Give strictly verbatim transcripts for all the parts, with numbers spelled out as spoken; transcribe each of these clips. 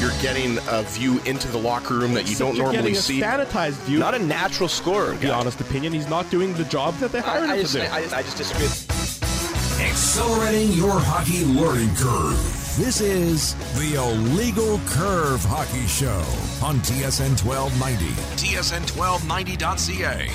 You're getting a view into the locker room that you don't You're normally getting a see. sanitized view. Not a natural scorer. The honest opinion, he's not doing the job that they hired I, I him just, to do. I, I, just, I just disagree. Accelerating your hockey learning curve. This is the Illegal Curve Hockey Show on T S N twelve ninety. T S N twelve ninety dot C A.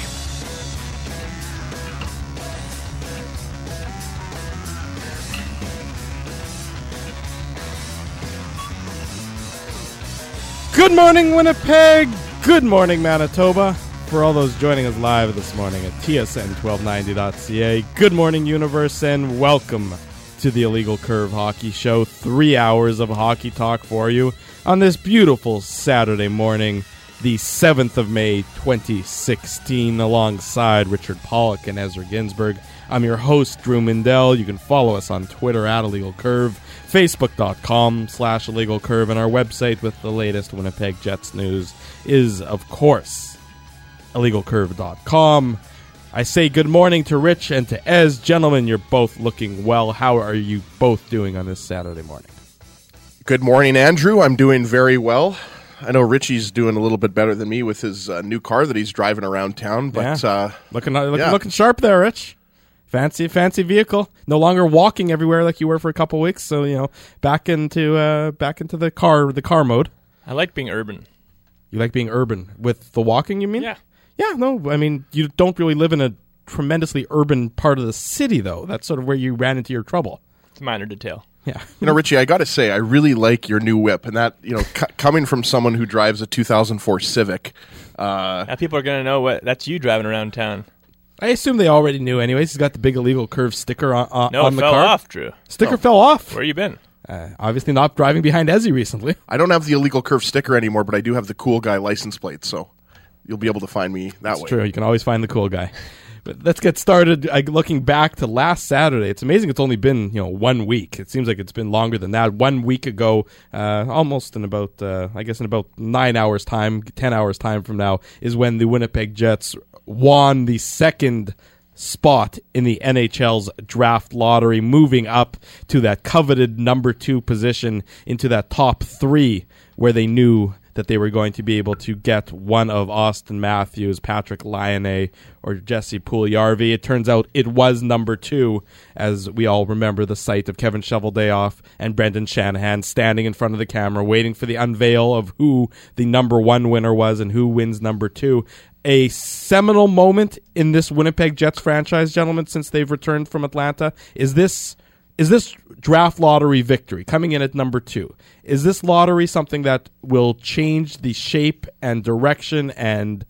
Good morning, Winnipeg. Good morning, Manitoba. For all those joining us live this morning at T S N twelve ninety dot C A, good morning, universe, and welcome to the Illegal Curve Hockey Show. Three hours of hockey talk for you on this beautiful Saturday morning, the seventh of May, twenty sixteen, alongside Richard Pollock and Ezra Ginsburg. I'm your host, Drew Mindell. You can follow us on Twitter at Illegal Curve, Facebook.com slash Illegal Curve, and our website with the latest Winnipeg Jets news is, of course, illegal curve dot com. I say good morning to Rich and to Ez. Gentlemen, you're both looking well. How are you both doing on this Saturday morning? Good morning, Andrew. I'm doing very well. I know Richie's doing a little bit better than me with his uh, new car that he's driving around town, but yeah. uh, looking, looking, yeah. looking sharp there, Rich. Fancy, fancy vehicle. No longer walking everywhere like you were for a couple weeks. So you know, back into uh, back into the car, the car mode. I like being urban. You like being urban with the walking? You mean? Yeah. Yeah. No, I mean you don't really live in a tremendously urban part of the city, though. That's sort of where you ran into your trouble. It's a minor detail. Yeah. You know, Richie, I got to say, I really like your new whip, and that, you know, c- coming from someone who drives a two thousand four Civic. Uh, now people are going to know what that's you driving around town. I assume they already knew anyways. He's got the big Illegal Curve sticker on, on, no, on it the fell car. off, Drew. Sticker Oh. fell off. Where you been? Uh, obviously not driving behind Ezzy recently. I don't have the Illegal Curve sticker anymore, but I do have the cool guy license plate, so you'll be able to find me that That's way. true. You can always find the cool guy. But let's get started. I, looking back to last Saturday, it's amazing it's only been you know one week. It seems like it's been longer than that. One week ago, uh, almost in about, uh, I guess in about nine hours time, ten hours time from now, is when the Winnipeg Jets won the second spot in the N H L's draft lottery, moving up to that coveted number two position into that top three where they knew that they were going to be able to get one of Auston Matthews, Patrick Laine, or Jesse Puljujarvi. It turns out it was number two, as we all remember the sight of Kevin Cheveldayoff and Brendan Shanahan standing in front of the camera waiting for the unveil of who the number one winner was and who wins number two. A seminal moment in this Winnipeg Jets franchise, gentlemen, since they've returned from Atlanta. Is this is this draft lottery victory coming in at number two? Is this lottery something that will change the shape and direction and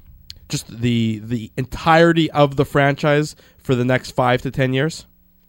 just the the entirety of the franchise for the next five to ten years?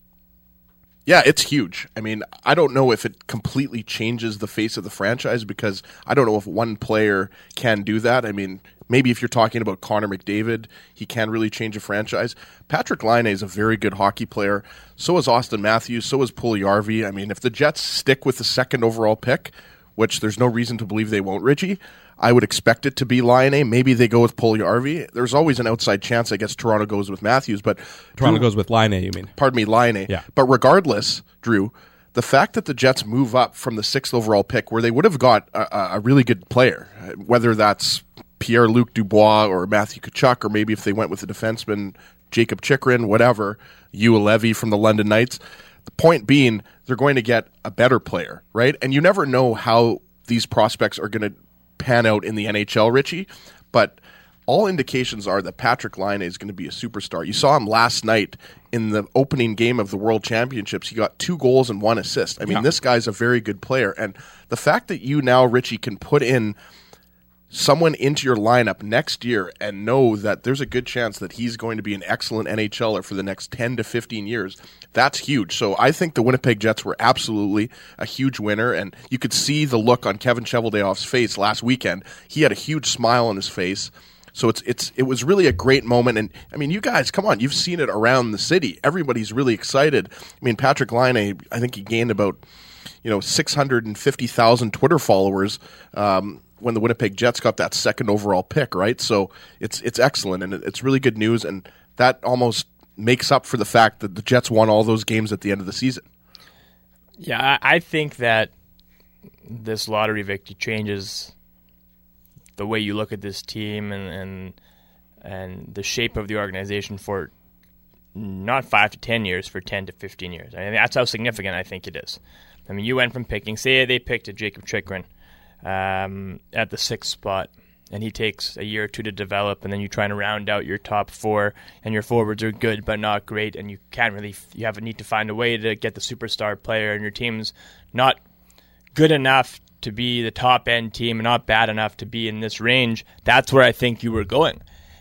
Yeah, it's huge. I mean, I don't know if it completely changes the face of the franchise because I don't know if one player can do that. I mean, maybe if you're talking about Connor McDavid, he can really change a franchise. Patrick Laine is a very good hockey player. So is Auston Matthews. So is Puljujarvi. I mean, if the Jets stick with the second overall pick, which there's no reason to believe they won't, Richie, I would expect it to be Laine. Maybe they go with Puljujarvi. There's always an outside chance, I guess, Toronto goes with Matthews. But Toronto Drew, goes with Laine, you mean? Pardon me, Laine. Yeah. But regardless, Drew, the fact that the Jets move up from the sixth overall pick, where they would have got a, a really good player, whether that's Pierre-Luc Dubois or Matthew Tkachuk, or maybe if they went with the defenseman Jacob Chychrun, whatever, Hugh Levy from the London Knights. The point being, they're going to get a better player, right? And you never know how these prospects are going to pan out in the N H L, Richie, but all indications are that Patrick Laine is going to be a superstar. You saw him last night in the opening game of the World Championships. He got two goals and one assist. I mean, yeah. This guy's a very good player. And the fact that you now, Richie, can put in someone into your lineup next year and know that there's a good chance that he's going to be an excellent N H L er for the next ten to fifteen years, that's huge. So I think the Winnipeg Jets were absolutely a huge winner, and you could see the look on Kevin Cheveldayoff's face last weekend. He had a huge smile on his face. So it's it's it was really a great moment. And, I mean, you guys, come on, you've seen it around the city. Everybody's really excited. I mean, Patrick Laine, I think he gained about, you know, six hundred fifty thousand Twitter followers um, when the Winnipeg Jets got that second overall pick, right? So it's it's excellent, and it's really good news, and that almost makes up for the fact that the Jets won all those games at the end of the season. Yeah, I, I think that this lottery victory changes the way you look at this team and and, and the shape of the organization for not five to ten years, for ten to fifteen years. I mean, that's how significant I think it is. I mean, you went from picking, say they picked a Jacob Chychrun um, at the sixth spot, and he takes a year or two to develop, and then you try to round out your top four, and your forwards are good but not great, and you can't really, you have a need to find a way to get the superstar player, and your team's not good enough to be the top-end team and not bad enough to be in this range. That's where I think you were going.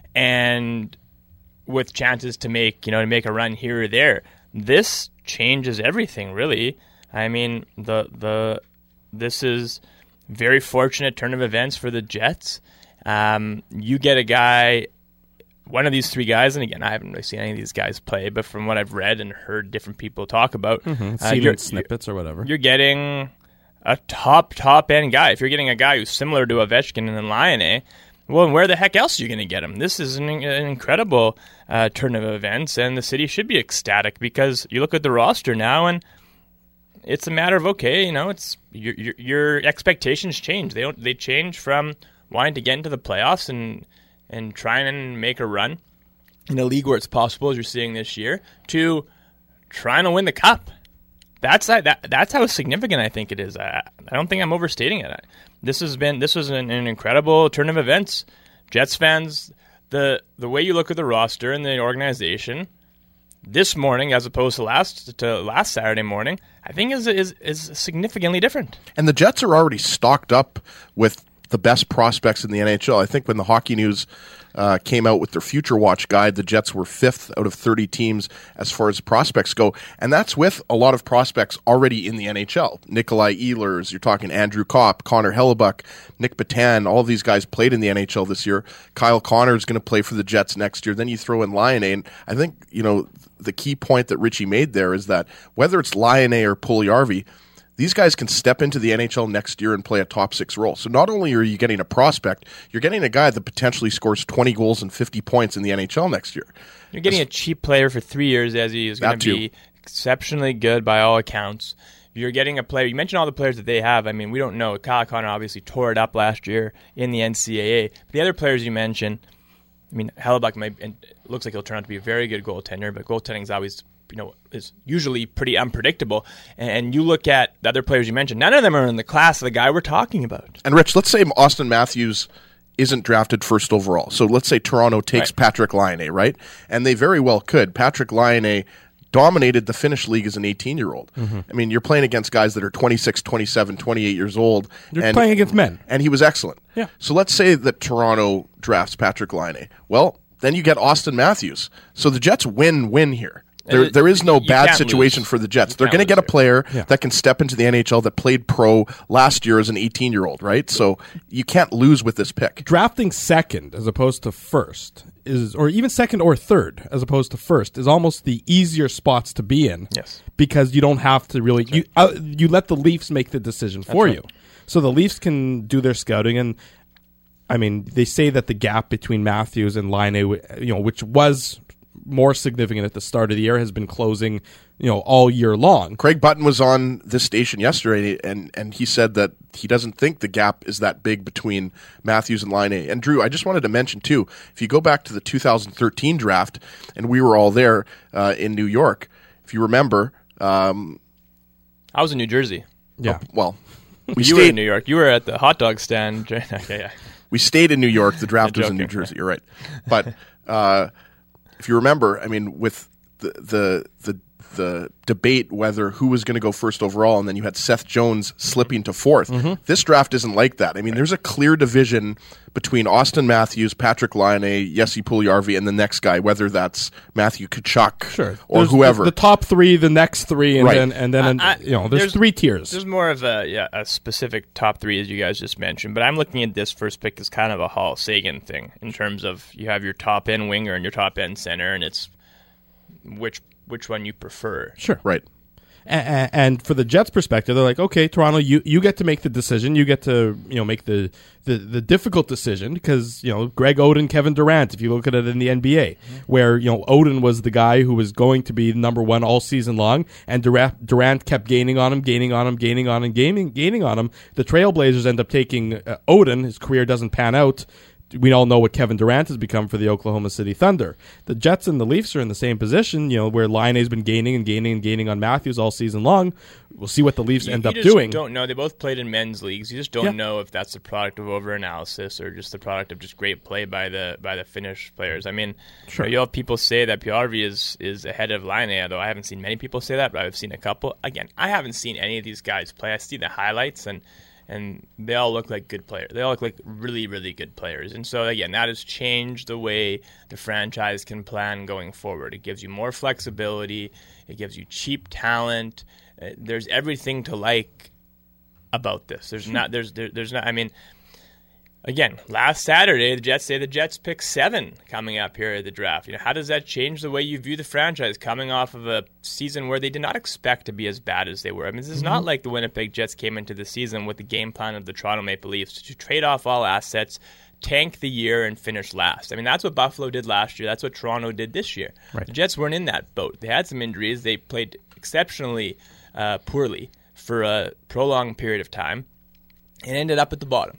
And with chances to make, you know, to make a run here or there, this changes everything, really. I mean, the the this is very fortunate turn of events for the Jets. Um, you get a guy, one of these three guys, and again, I haven't really seen any of these guys play, but from what I've read and heard different people talk about, Mm-hmm. uh, Seen you're, in snippets or whatever. you're getting a top, top-end guy. If you're getting a guy who's similar to Ovechkin and Laine, well, where the heck else are you going to get him? This is an, an incredible uh, turn of events, and the city should be ecstatic because you look at the roster now, and it's a matter of, okay, you know, it's your your, your expectations change. They don't they change from wanting to get into the playoffs and and trying and make a run in a league where it's possible, as you're seeing this year, to trying to win the cup. That's that. That's how significant I think it is. I, I don't think I'm overstating it. This has been this was an, an incredible turn of events. Jets fans, the the way you look at the roster and the organization this morning, as opposed to last to last Saturday morning, I think is is is significantly different. And the Jets are already stocked up with the best prospects in the N H L. I think when the Hockey News uh, came out with their Future Watch guide, the Jets were fifth out of thirty teams as far as prospects go. And that's with a lot of prospects already in the N H L. Nikolai Ehlers, you're talking Andrew Kopp, Connor Hellebuck, Nick Patan, all of these guys played in the N H L this year. Kyle Connor is going to play for the Jets next year. Then you throw in Laine. And I think, you know, the key point that Richie made there is that whether it's Laine or Puljujarvi, these guys can step into the N H L next year and play a top six role. So not only are you getting a prospect, you're getting a guy that potentially scores twenty goals and fifty points in the N H L next year. You're getting a cheap player for three years as he is going to be exceptionally good by all accounts. You're getting a player. You mentioned all the players that they have. I mean, we don't know. Kyle Connor obviously tore it up last year in the N C double A. The other players you mentioned, I mean, Hellebuck might, and it looks like he'll turn out to be a very good goaltender, but goaltending is always, you know, is usually pretty unpredictable. And you look at the other players you mentioned, none of them are in the class of the guy we're talking about. And Rich, let's say Austin Matthews isn't drafted first overall. So let's say Toronto takes Right. Patrick Laine, right? And they very well could. Patrick Laine dominated the Finnish league as an eighteen-year-old. Mm-hmm. I mean, you're playing against guys that are twenty-six, twenty-seven, twenty-eight years old. You're and, playing against men. And he was excellent. Yeah. So let's say that Toronto drafts Patrick Laine. Well, then you get Austin Matthews. So the Jets win-win here. There, it- there is no you bad can't situation lose. for the Jets. You They're can't going to get a lose here. player Yeah. that can step into the N H L that played pro last year as an eighteen-year-old, right? So you can't lose with this pick. Drafting second as opposed to first is, or even second or third as opposed to first, is almost the easier spots to be in. Yes. Because you don't have to really you uh, you let the Leafs make the decision for right. you, so the Leafs can do their scouting. And I mean, they say that the gap between Matthews and Laine, you know, which was more significant at the start of the year, has been closing, you know, all year long. Craig Button was on this station yesterday, and, and he said that he doesn't think the gap is that big between Matthews and Laine. And Drew, I just wanted to mention, too, if you go back to the two thousand thirteen draft, and we were all there uh, in New York, if you remember, um, I was in New Jersey. Yeah. well, we You stayed, were in New York. You were at the hot dog stand. Okay, yeah. we stayed in New York. The draft was in New joking. Jersey. You're right. But uh, if you remember, I mean, with the the the, the debate whether who was going to go first overall, and then you had Seth Jones slipping to fourth. Mm-hmm. This draft isn't like that. I mean, there's a clear division between Austin Matthews, Patrick Laine, Jesse Puljujarvi, and the next guy, whether that's Matthew Tkachuk Sure. or There's whoever. The, the top three, the next three, and Right. then and then I- I- you know, there's, there's- three tiers. There's more of a yeah a specific top three as you guys just mentioned, but I'm looking at this first pick as kind of a Hall Sagan thing in terms of you have your top end winger and your top end center, and it's which which one you prefer. Sure. Right. And, and for the Jets' perspective, they're like, okay, Toronto, you, you get to make the decision. You get to, you know, make the, the, the difficult decision because, you know, Greg Oden, Kevin Durant, if you look at it in the N B A, mm-hmm. where, you know, Oden was the guy who was going to be number one all season long, and Durant, Durant kept gaining on him, gaining on him, gaining on him, gaining, gaining on him. The Trailblazers end up taking uh, Oden. His career doesn't pan out. We all know what Kevin Durant has become for the Oklahoma City Thunder. The Jets and the Leafs are in the same position, you know, where Laine's been gaining and gaining and gaining on Matthews all season long. We'll see what the Leafs you, end you up just doing. Don't know. They both played in men's leagues. You just don't yeah. know if that's the product of overanalysis or just the product of just great play by the by the Finnish players. I mean, sure. you have people say that Pjärvi is is ahead of Laine, although I haven't seen many people say that, but I've seen a couple. Again, I haven't seen any of these guys play. I see the highlights and. And they all look like good players. They all look like really, really good players. And so, again, that has changed the way the franchise can plan going forward. It gives you more flexibility. It gives you cheap talent. Uh, there's everything to like about this. There's not. There's. There, there's not. I mean, again, last Saturday, the Jets say the Jets pick seven coming up here at the draft. You know, how does that change the way you view the franchise coming off of a season where they did not expect to be as bad as they were? I mean, this is mm-hmm. not like the Winnipeg Jets came into the season with the game plan of the Toronto Maple Leafs to trade off all assets, tank the year, and finish last. I mean, that's what Buffalo did last year. That's what Toronto did this year. Right. The Jets weren't in that boat. They had some injuries. They played exceptionally uh, poorly for a prolonged period of time and ended up at the bottom.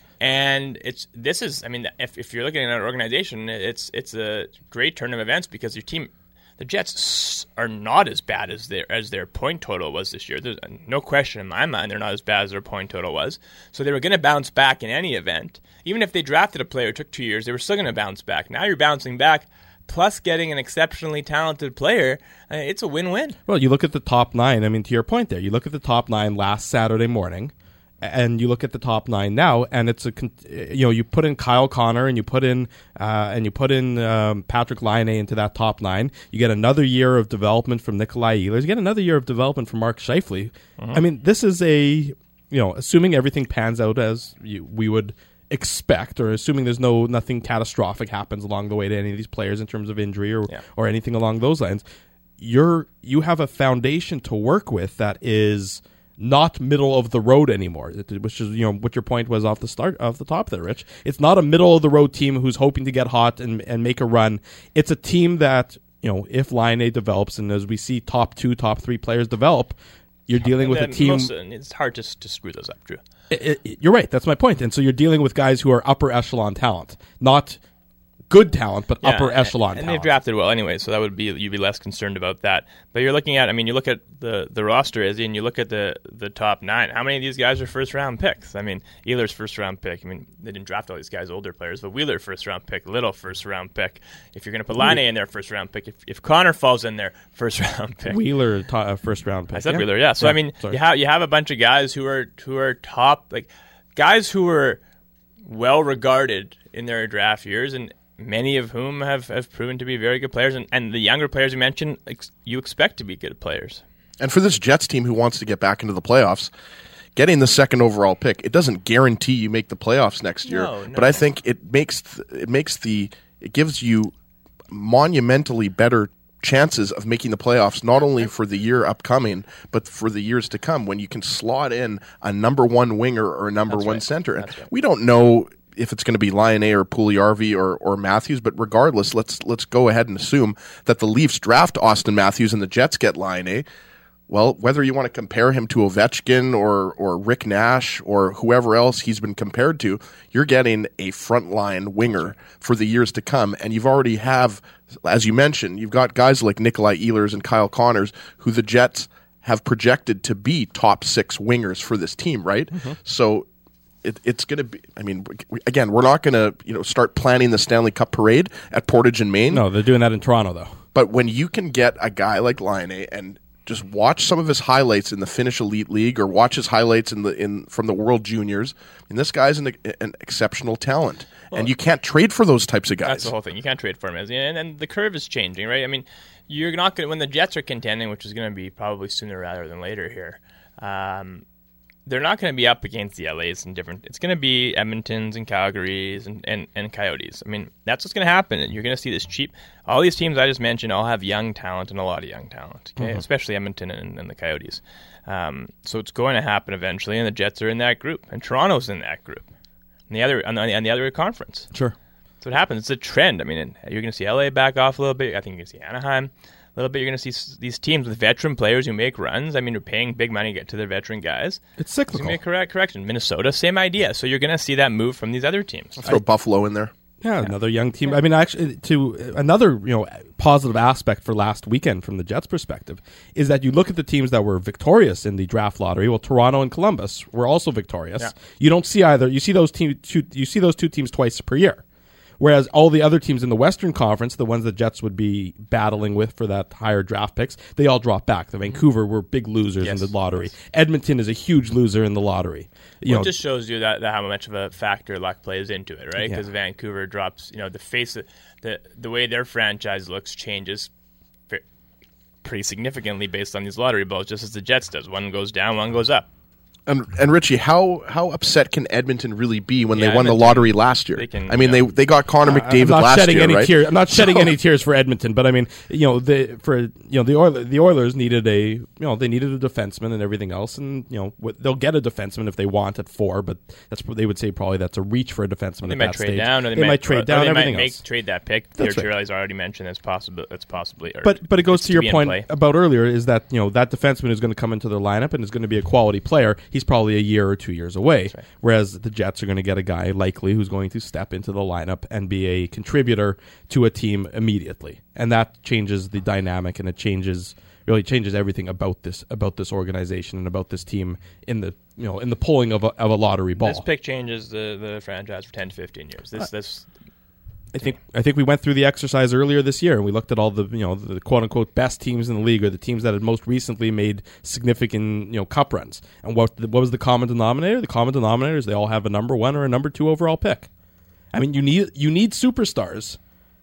And it's this is I mean if if you're looking at an organization, it's it's a great turn of events because your team, the Jets, are not as bad as their as their point total was this year. There's no question in my mind they're not as bad as their point total was. So they were going to bounce back in any event. Even if they drafted a player who took two years, they were still going to bounce back. Now you're bouncing back, plus getting an exceptionally talented player. It's a win-win. Well, you look at the top nine. I mean, to your point there, you look at the top nine last Saturday morning. And you look at the top nine now, and it's a you know you put in Kyle Connor and you put in uh, and you put in um, Patrick Laine into that top nine. You get another year of development from Nikolai Ehlers. You get another year of development from Mark Scheifele. Uh-huh. I mean, this is a you know assuming everything pans out as you, we would expect, or assuming there's no nothing catastrophic happens along the way to any of these players in terms of injury or yeah. or anything along those lines. You're you have a foundation to work with that is not middle of the road anymore, which is you know what your point was off the start off the top there, Rich. It's not a middle of the road team who's hoping to get hot and, and make a run. It's a team that you know if Laine develops, and as we see top two, top three players develop, you're dealing with a team. Most, it's hard to to screw those up, Drew. It, it, you're right. That's my point. And so you're dealing with guys who are upper echelon talent, not good talent, but yeah, upper echelon and, and talent. They've drafted well anyway, so that would be you'd be less concerned about that. But you're looking at, I mean, you look at the, the roster, Izzy, and you look at the, the top nine. How many of these guys are first round picks? I mean, Ehlers first round pick. I mean, they didn't draft all these guys, older players, but Wheeler first round pick, Little first round pick. If you're going to put Laine in there, first round pick. If, if Connor falls in there, first round pick. Wheeler to, uh, first round pick. I said yeah. Wheeler, yeah. So yeah, I mean, sorry. you have you have a bunch of guys who are who are top, like guys who are well regarded in their draft years, and many of whom have, have proven to be very good players. And, and the younger players you mentioned, ex- you expect to be good players. And for this Jets team who wants to get back into the playoffs, getting the second overall pick, it doesn't guarantee you make the playoffs next year. No, no. But I think it makes th- it makes the it gives you monumentally better chances of making the playoffs, not only for the year upcoming, but for the years to come, when you can slot in a number one winger or a number That's one right. center. And That's right. we don't know if it's going to be Laine or Puljujarvi or, or Matthews, but regardless, let's let's go ahead and assume that the Leafs draft Austin Matthews and the Jets get Laine. Well, whether you want to compare him to Ovechkin or or Rick Nash or whoever else he's been compared to, you're getting a frontline winger for the years to come, and you've already have, as you mentioned, you've got guys like Nikolai Ehlers and Kyle Connors, who the Jets have projected to be top six wingers for this team, right? Mm-hmm. So It, it's going to be, I mean, we, again, we're not going to, you know, start planning the Stanley Cup parade at Portage and Maine. No, they're doing that in Toronto, though. But when you can get a guy like Laine and just watch some of his highlights in the Finnish Elite League or watch his highlights in the in from the World Juniors, and this guy's an, an exceptional talent. Well, and you can't trade for those types of guys. That's the whole thing. You can't trade for him. And, and the curve is changing, right? I mean, you're not going to, when the Jets are contending, which is going to be probably sooner rather than later here, um, they're not going to be up against the L A's and different. It's going to be Edmontons and Calgarys and, and, and Coyotes. I mean, that's what's going to happen. And you're going to see this cheap. All these teams I just mentioned all have young talent and a lot of young talent, okay? Mm-hmm. Especially Edmonton and, and the Coyotes. Um, so it's going to happen eventually, and the Jets are in that group, and Toronto's in that group, and the other on the, on the other conference. Sure. So it happens. It's a trend. I mean, you're going to see L A back off a little bit. I think you're going to see Anaheim a little bit. You're going to see these teams with veteran players who make runs. I mean, they're paying big money to get to their veteran guys. It's cyclical. So make correct correction. Minnesota, same idea. So you're going to see that move from these other teams. I'll throw I, Buffalo in there. Yeah, yeah, another young team. I mean, actually, to another you know positive aspect for last weekend from the Jets' perspective is that you look at the teams that were victorious in the draft lottery. Well, Toronto and Columbus were also victorious. Yeah. You don't see either. You see those team. Two, you see those two teams twice per year. Whereas all the other teams in the Western Conference, the ones the Jets would be battling with for that higher draft picks, they all drop back. The Vancouver were big losers yes. in the lottery. Yes. Edmonton is a huge loser in the lottery. You well, know, it just shows you that, that how much of a factor luck plays into it, right? Because yeah. Vancouver drops, you know, the face, of, the the way their franchise looks changes pretty significantly based on these lottery balls, just as the Jets does. One goes down, one goes up. And, and Richie, how, how upset can Edmonton really be when yeah, they won Edmonton, the lottery last year? Can, I mean, yeah. they they got Connor uh, McDavid I'm not last shedding year, any right? tears. I'm not shedding so, any tears for Edmonton, but I mean, you know, the for you know the Oilers, the Oilers needed a you know they needed a defenseman and everything else, and you know w- they'll get a defenseman if they want at four, but that's they would say probably that's a reach for a defenseman. They at might that trade stage. down, or they, they might, might trade or, down. Or they everything might else. make, trade that pick. Pierre Chiarelli's already mentioned that's possible. That's possibly, or but but it goes to your to point about earlier is that you know that defenseman is going to come into their lineup and is going to be a quality player. He's probably a year or two years away. Right. Whereas the Jets are going to get a guy likely who's going to step into the lineup and be a contributor to a team immediately, and that changes the dynamic and it changes really changes everything about this about this organization and about this team in the you know in the pulling of a, of a lottery ball. This pick changes the, the franchise for ten to fifteen years. This uh, this. I think I think we went through the exercise earlier this year, and we looked at all the you know the quote unquote best teams in the league, or the teams that had most recently made significant you know cup runs. And what what was the common denominator? The common denominator is they all have a number one or a number two overall pick. I mean, you need you need superstars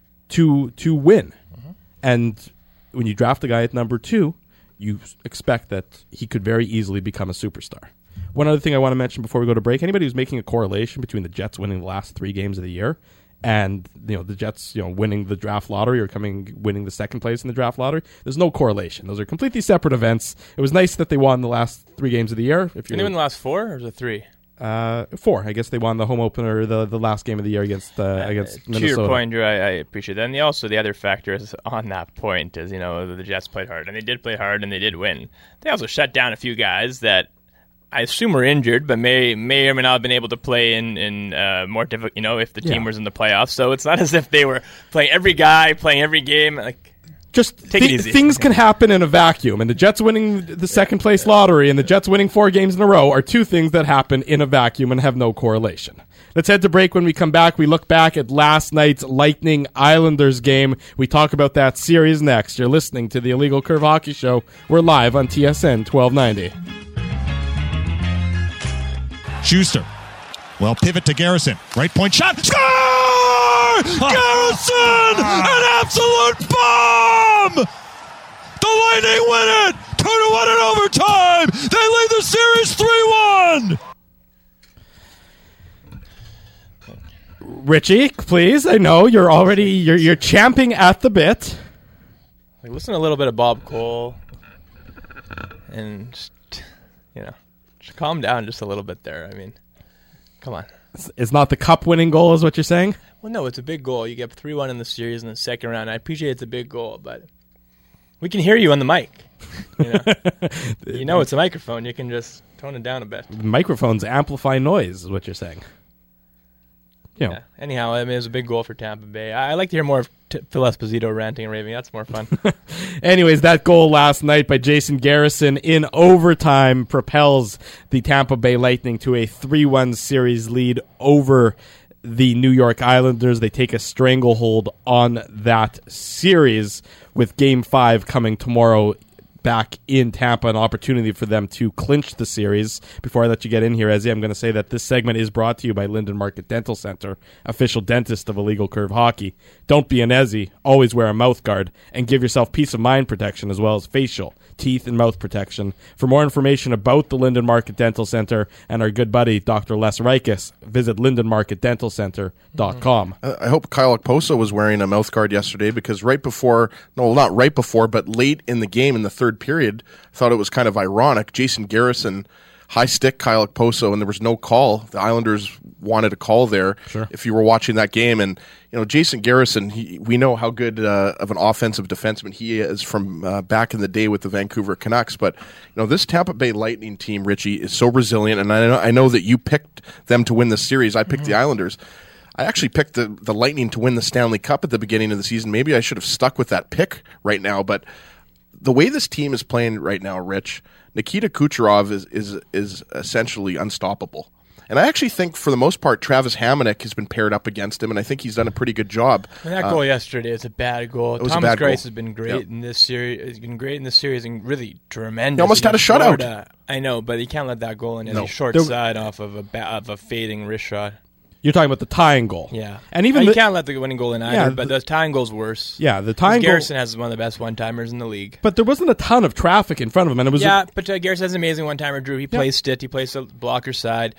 to to win, mm-hmm. and when you draft a guy at number two, you expect that he could very easily become a superstar. One other thing I want to mention before we go to break: anybody who's making a correlation between the Jets winning the last three games of the year and you know the Jets, you know, winning the draft lottery or coming winning the second place in the draft lottery, there's no correlation. Those are completely separate events. It was nice that they won the last three games of the year. If you win the last four or is it three? Uh, four. I guess they won the home opener, the the last game of the year against uh, uh, against to Minnesota. To your point, Drew, I, I appreciate that. And the, also the other factor is on that point is you know the Jets played hard and they did play hard and they did win. They also shut down a few guys that I assume were injured, but may may or may not have been able to play in in uh, more difficult. You know, if the team yeah. was in the playoffs, so it's not as if they were playing every guy, playing every game. Like, just take th- it easy. Things can happen in a vacuum, and the Jets winning the second place lottery and the Jets winning four games in a row are two things that happen in a vacuum and have no correlation. Let's head to break. When we come back, we look back at last night's Lightning Islanders game. We talk about that series next. You're listening to the Illegal Curve Hockey Show. We're live on T S N twelve ninety. Schuster. Well, pivot to Garrison. Right point shot. Score! Garrison! An absolute bomb! The Lightning win it! two to one in overtime! They lead the series three one! Richie, please. I know you're already you're you're champing at the bit. Like, listen to a little bit of Bob Cole and just, you know, just calm down just a little bit there. I mean, come on. It's not the cup-winning goal, is what you're saying? Well, no, it's a big goal. You get three one in the series in the second round. I appreciate it's a big goal, but we can hear you on the mic. You know, you know it's a microphone. You can just tone it down a bit. Microphones amplify noise, is what you're saying. You know. Yeah. Anyhow, I mean, it was a big goal for Tampa Bay. I, I like to hear more of T- Phil Esposito ranting and raving. That's more fun. Anyways, that goal last night by Jason Garrison in overtime propels the Tampa Bay Lightning to a three one series lead over the New York Islanders. They take a stranglehold on that series with Game five coming tomorrow back in Tampa, an opportunity for them to clinch the series. Before I let you get in here, Ezzy, I'm going to say that this segment is brought to you by Linden Market Dental Center, official dentist of Illegal Curve Hockey. Don't be an Ezzy. Always wear a mouth guard and give yourself peace of mind protection as well as facial, teeth, and mouth protection. For more information about the Linden Market Dental Center and our good buddy, Doctor Les Reiches, visit linden market dental center dot com. I hope Kyle Okposo was wearing a mouth guard yesterday, because right before, no, not right before, but late in the game in the third period, I thought it was kind of ironic. Jason Garrison high stick Kyle Okposo, and there was no call. The Islanders wanted a call there. Sure. If you were watching that game, and you know Jason Garrison, he, we know how good uh, of an offensive defenseman he is from uh, back in the day with the Vancouver Canucks. But you know this Tampa Bay Lightning team, Richie, is so resilient, and I know, I know that you picked them to win the series. I picked mm-hmm. the Islanders. I actually picked the, the Lightning to win the Stanley Cup at the beginning of the season. Maybe I should have stuck with that pick right now, but the way this team is playing right now, Rich, Nikita Kucherov is is is essentially unstoppable. And I actually think, for the most part, Travis Hamonic has been paired up against him, and I think he's done a pretty good job. And that goal uh, yesterday is a bad goal. It was Thomas a bad Greiss goal. has been great yep. in this series. He's been great in this series and really tremendous. He almost had a shutout. Florida. I know, but he can't let that goal in. No. He's short There, side off of a ba- of a fading wrist shot. You're talking about the tying goal. Yeah. And even you the, can't let the winning goal in either, yeah, but the, the tying goal's worse. Yeah, the tying goal. Garrison has one of the best one-timers in the league. But there wasn't a ton of traffic in front of him. and it was Yeah, a, but uh, Garrison has an amazing one-timer, Drew. He yeah. plays stick. He plays the blocker side.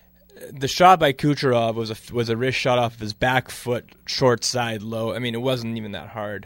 The shot by Kucherov was a, was a wrist shot off of his back foot, short side, low. I mean, it wasn't even that hard.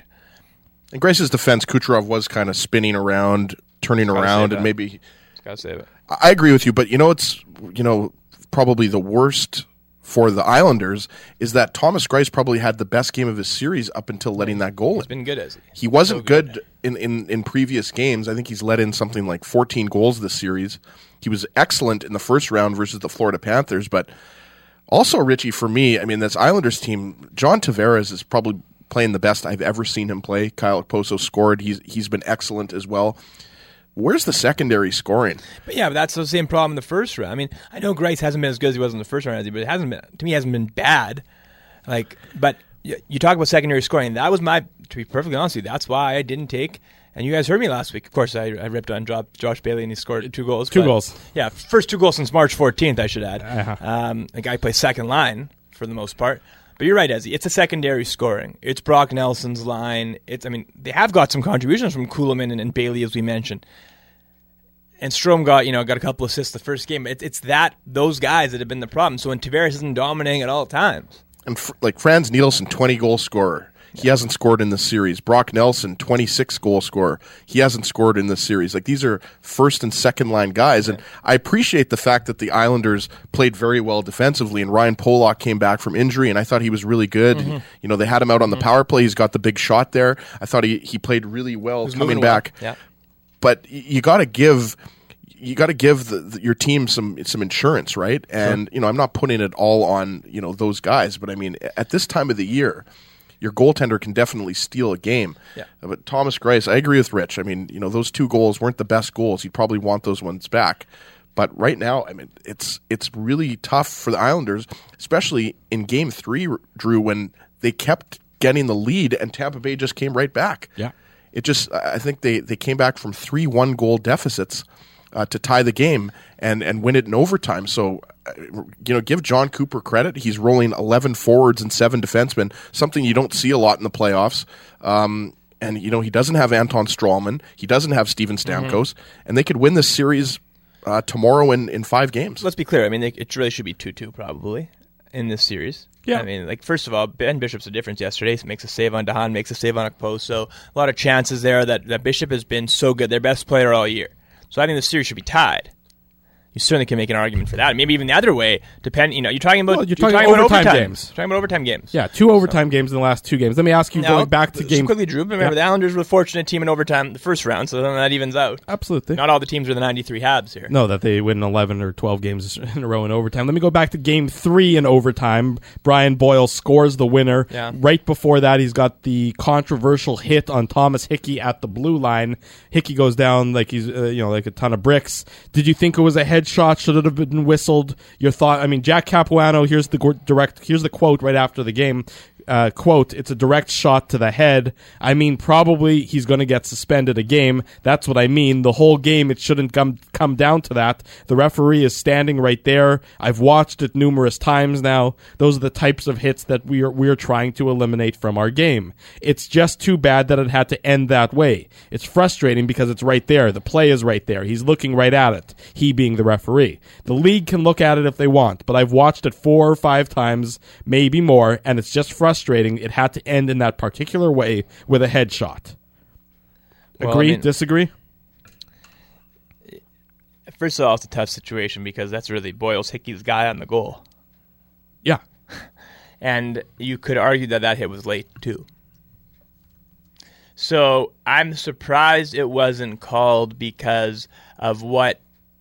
In Grace's defense, Kucherov was kind of spinning around, turning Gotta around, save and that. maybe... Gotta save it. I agree with you, but you know it's you know probably the worst for the Islanders is that Thomas Greiss probably had the best game of his series up until letting that goal He's in. been good as he. He wasn't So good. good in, in, in previous games. I think he's let in something like fourteen goals this series. He was excellent in the first round versus the Florida Panthers, but also, Richie, for me, I mean, this Islanders team, John Tavares is probably playing the best I've ever seen him play. Kyle Okposo scored. He's He's been excellent as well. Where's the secondary scoring? But yeah, but that's the same problem in the first round. I mean, I know Greiss hasn't been as good as he was in the first round, has he? But it hasn't been, to me, it hasn't been bad. Like, but y- you talk about secondary scoring. That was my, to be perfectly honest with you, that's why I didn't take. And you guys heard me last week. Of course, I, I ripped on Josh, Josh Bailey, and he scored two goals. Two but, goals. Yeah, first two goals since March fourteenth, I should add. Uh-huh. Um, the guy plays second line for the most part. But you're right, Ezzy. It's a secondary scoring. It's Brock Nelson's line. It's I mean, they have got some contributions from Kuhlman and, and Bailey, as we mentioned. And Strome got, you know, got a couple assists the first game. It's it's that those guys that have been the problem. So when Tavares isn't dominating at all times. And fr- like Franz Nielsen, twenty-goal scorer. He hasn't scored in this series. Brock Nelson, twenty-six goal scorer. He hasn't scored in this series. Like, these are first and second line guys. And I appreciate the fact that the Islanders played very well defensively, and Ryan Pollock came back from injury, and I thought he was really good. Mm-hmm. You know, they had him out on the power play. He's got the big shot there. I thought he, he played really well He's coming moving well. back. Yeah. But y- you got to give you got to give the, the, your team some some insurance, right? And you know, I'm not putting it all on, you know, those guys, but I mean, at this time of the year, your goaltender can definitely steal a game. Yeah. But Thomas Greiss, I agree with Rich. I mean, you know, those two goals weren't the best goals. You'd probably want those ones back. But right now, I mean, it's it's really tough for the Islanders, especially in Game Three, Drew, when they kept getting the lead and Tampa Bay just came right back. Yeah. It just, I think they, they came back from three one goal deficits uh, to tie the game and, and win it in overtime. So, uh, you know, give John Cooper credit. He's rolling eleven forwards and seven defensemen, something you don't see a lot in the playoffs. Um, and, you know, he doesn't have Anton Strawman. He doesn't have Steven Stamkos. Mm-hmm. And they could win this series uh, tomorrow in, in five games. Let's be clear. I mean, they, it really should be two two probably in this series. Yeah. I mean, like, first of all, Ben Bishop's a difference yesterday. He makes a save on DeHaan, makes a save on Okposo. A lot of chances there that, that Bishop has been so good, their best player all year. So I think the series should be tied. You certainly can make an argument for that. Maybe even the other way, depend. You know, you're talking about Well, you're you're talking talking about overtime overtime games. You're talking about overtime games. Yeah, two overtime games in the last two games. Let me ask you, Now, going back to just game... quickly, Drew, remember Yeah. the Islanders were the fortunate team in overtime the first round, so then that evens out. Absolutely. Not all the teams are the ninety-three Habs here. No, that they win eleven or twelve games in a row in overtime. Let me go back to game three in overtime. Brian Boyle scores the winner. Yeah. Right before that, he's got the controversial hit on Thomas Hickey at the blue line. Hickey goes down like he's, uh, you know, like a ton of bricks. Did you think it was a headshot? Should it have been whistled? Your thought? I mean, Jack Capuano, here's the go- direct, here's the quote right after the game. uh, quote, it's a direct shot to the head. I mean, probably he's going to get suspended a game. That's what I mean. The whole game, it shouldn't come come down to that. The referee is standing right there. I've watched it numerous times now. Those are the types of hits that we are we're trying to eliminate from our game. It's just too bad that it had to end that way. It's frustrating because it's right there. The play is right there. He's looking right at it. He being the referee. The league can look at it if they want, but I've watched it four or five times, maybe more, and it's just frustrating. It had to end in that particular way with a headshot. Well, Agree? I mean, Disagree? First of all, it's a tough situation because that's really Boyles Hickey's guy on the goal. Yeah. And you could argue that that hit was late, too. So I'm surprised it wasn't called because of what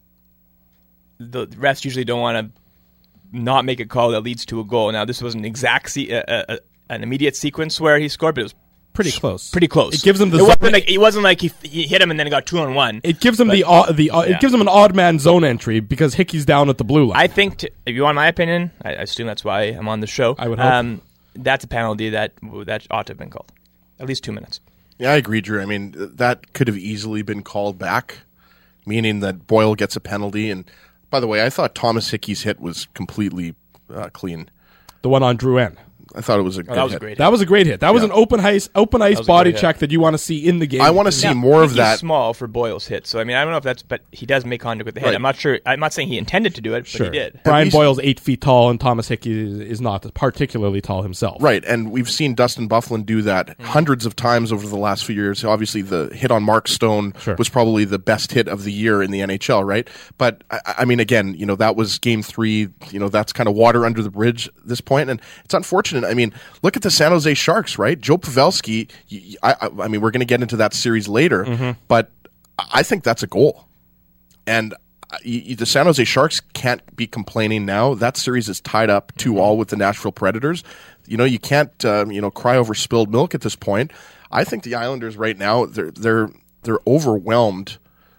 the refs usually don't want to not make a call that leads to a goal. Now, this was an exact, se- uh, uh, an immediate sequence where he scored, but it was Pretty close. Pretty close. It gives him the. It zone- wasn't like, it wasn't like he, he hit him and then got two on one. It gives him but, the odd, the odd, yeah. it gives him an odd man zone entry because Hickey's down at the blue line. I think, to, if you want my opinion, I, I assume that's why I'm on the show. I would hope. Um, that's a penalty that that ought to have been called. At least two minutes. Yeah, I agree, Drew. I mean, that could have easily been called back, meaning that Boyle gets a penalty. And by the way, I thought Thomas Hickey's hit was completely uh, clean. The one on Drouin. I thought it was a good Oh, that was hit. a great hit. That was a great hit. That was Yeah. an open ice, open ice was a body great check hit. that you want to see in the game. I want to see Now, more of Hickey's that. small for Boyle's hit, so I mean I don't know if that's, but he does make contact with the head. Right. I'm not sure. I'm not saying he intended to do it, Sure. but he did. Brian least- Boyle's eight feet tall, and Thomas Hickey is, is not particularly tall himself. Right, and we've seen Dustin Byfuglien do that Mm-hmm. hundreds of times over the last few years. Obviously, the hit on Mark Stone Sure. was probably the best hit of the year in the N H L, right? But, I, I mean, again, you know, that was game three. You know, that's kind of water under the bridge at this point, and it's unfortunate. I mean, look at the San Jose Sharks, right? Joe Pavelski, I, I, I mean, we're going to get into that series later, Mm-hmm. but I think that's a goal. And you, you, the San Jose Sharks can't be complaining now. That series is tied up two all with the Nashville Predators. You know, you can't um, you know cry over spilled milk at this point. I think the Islanders right now they're they're they're overwhelmed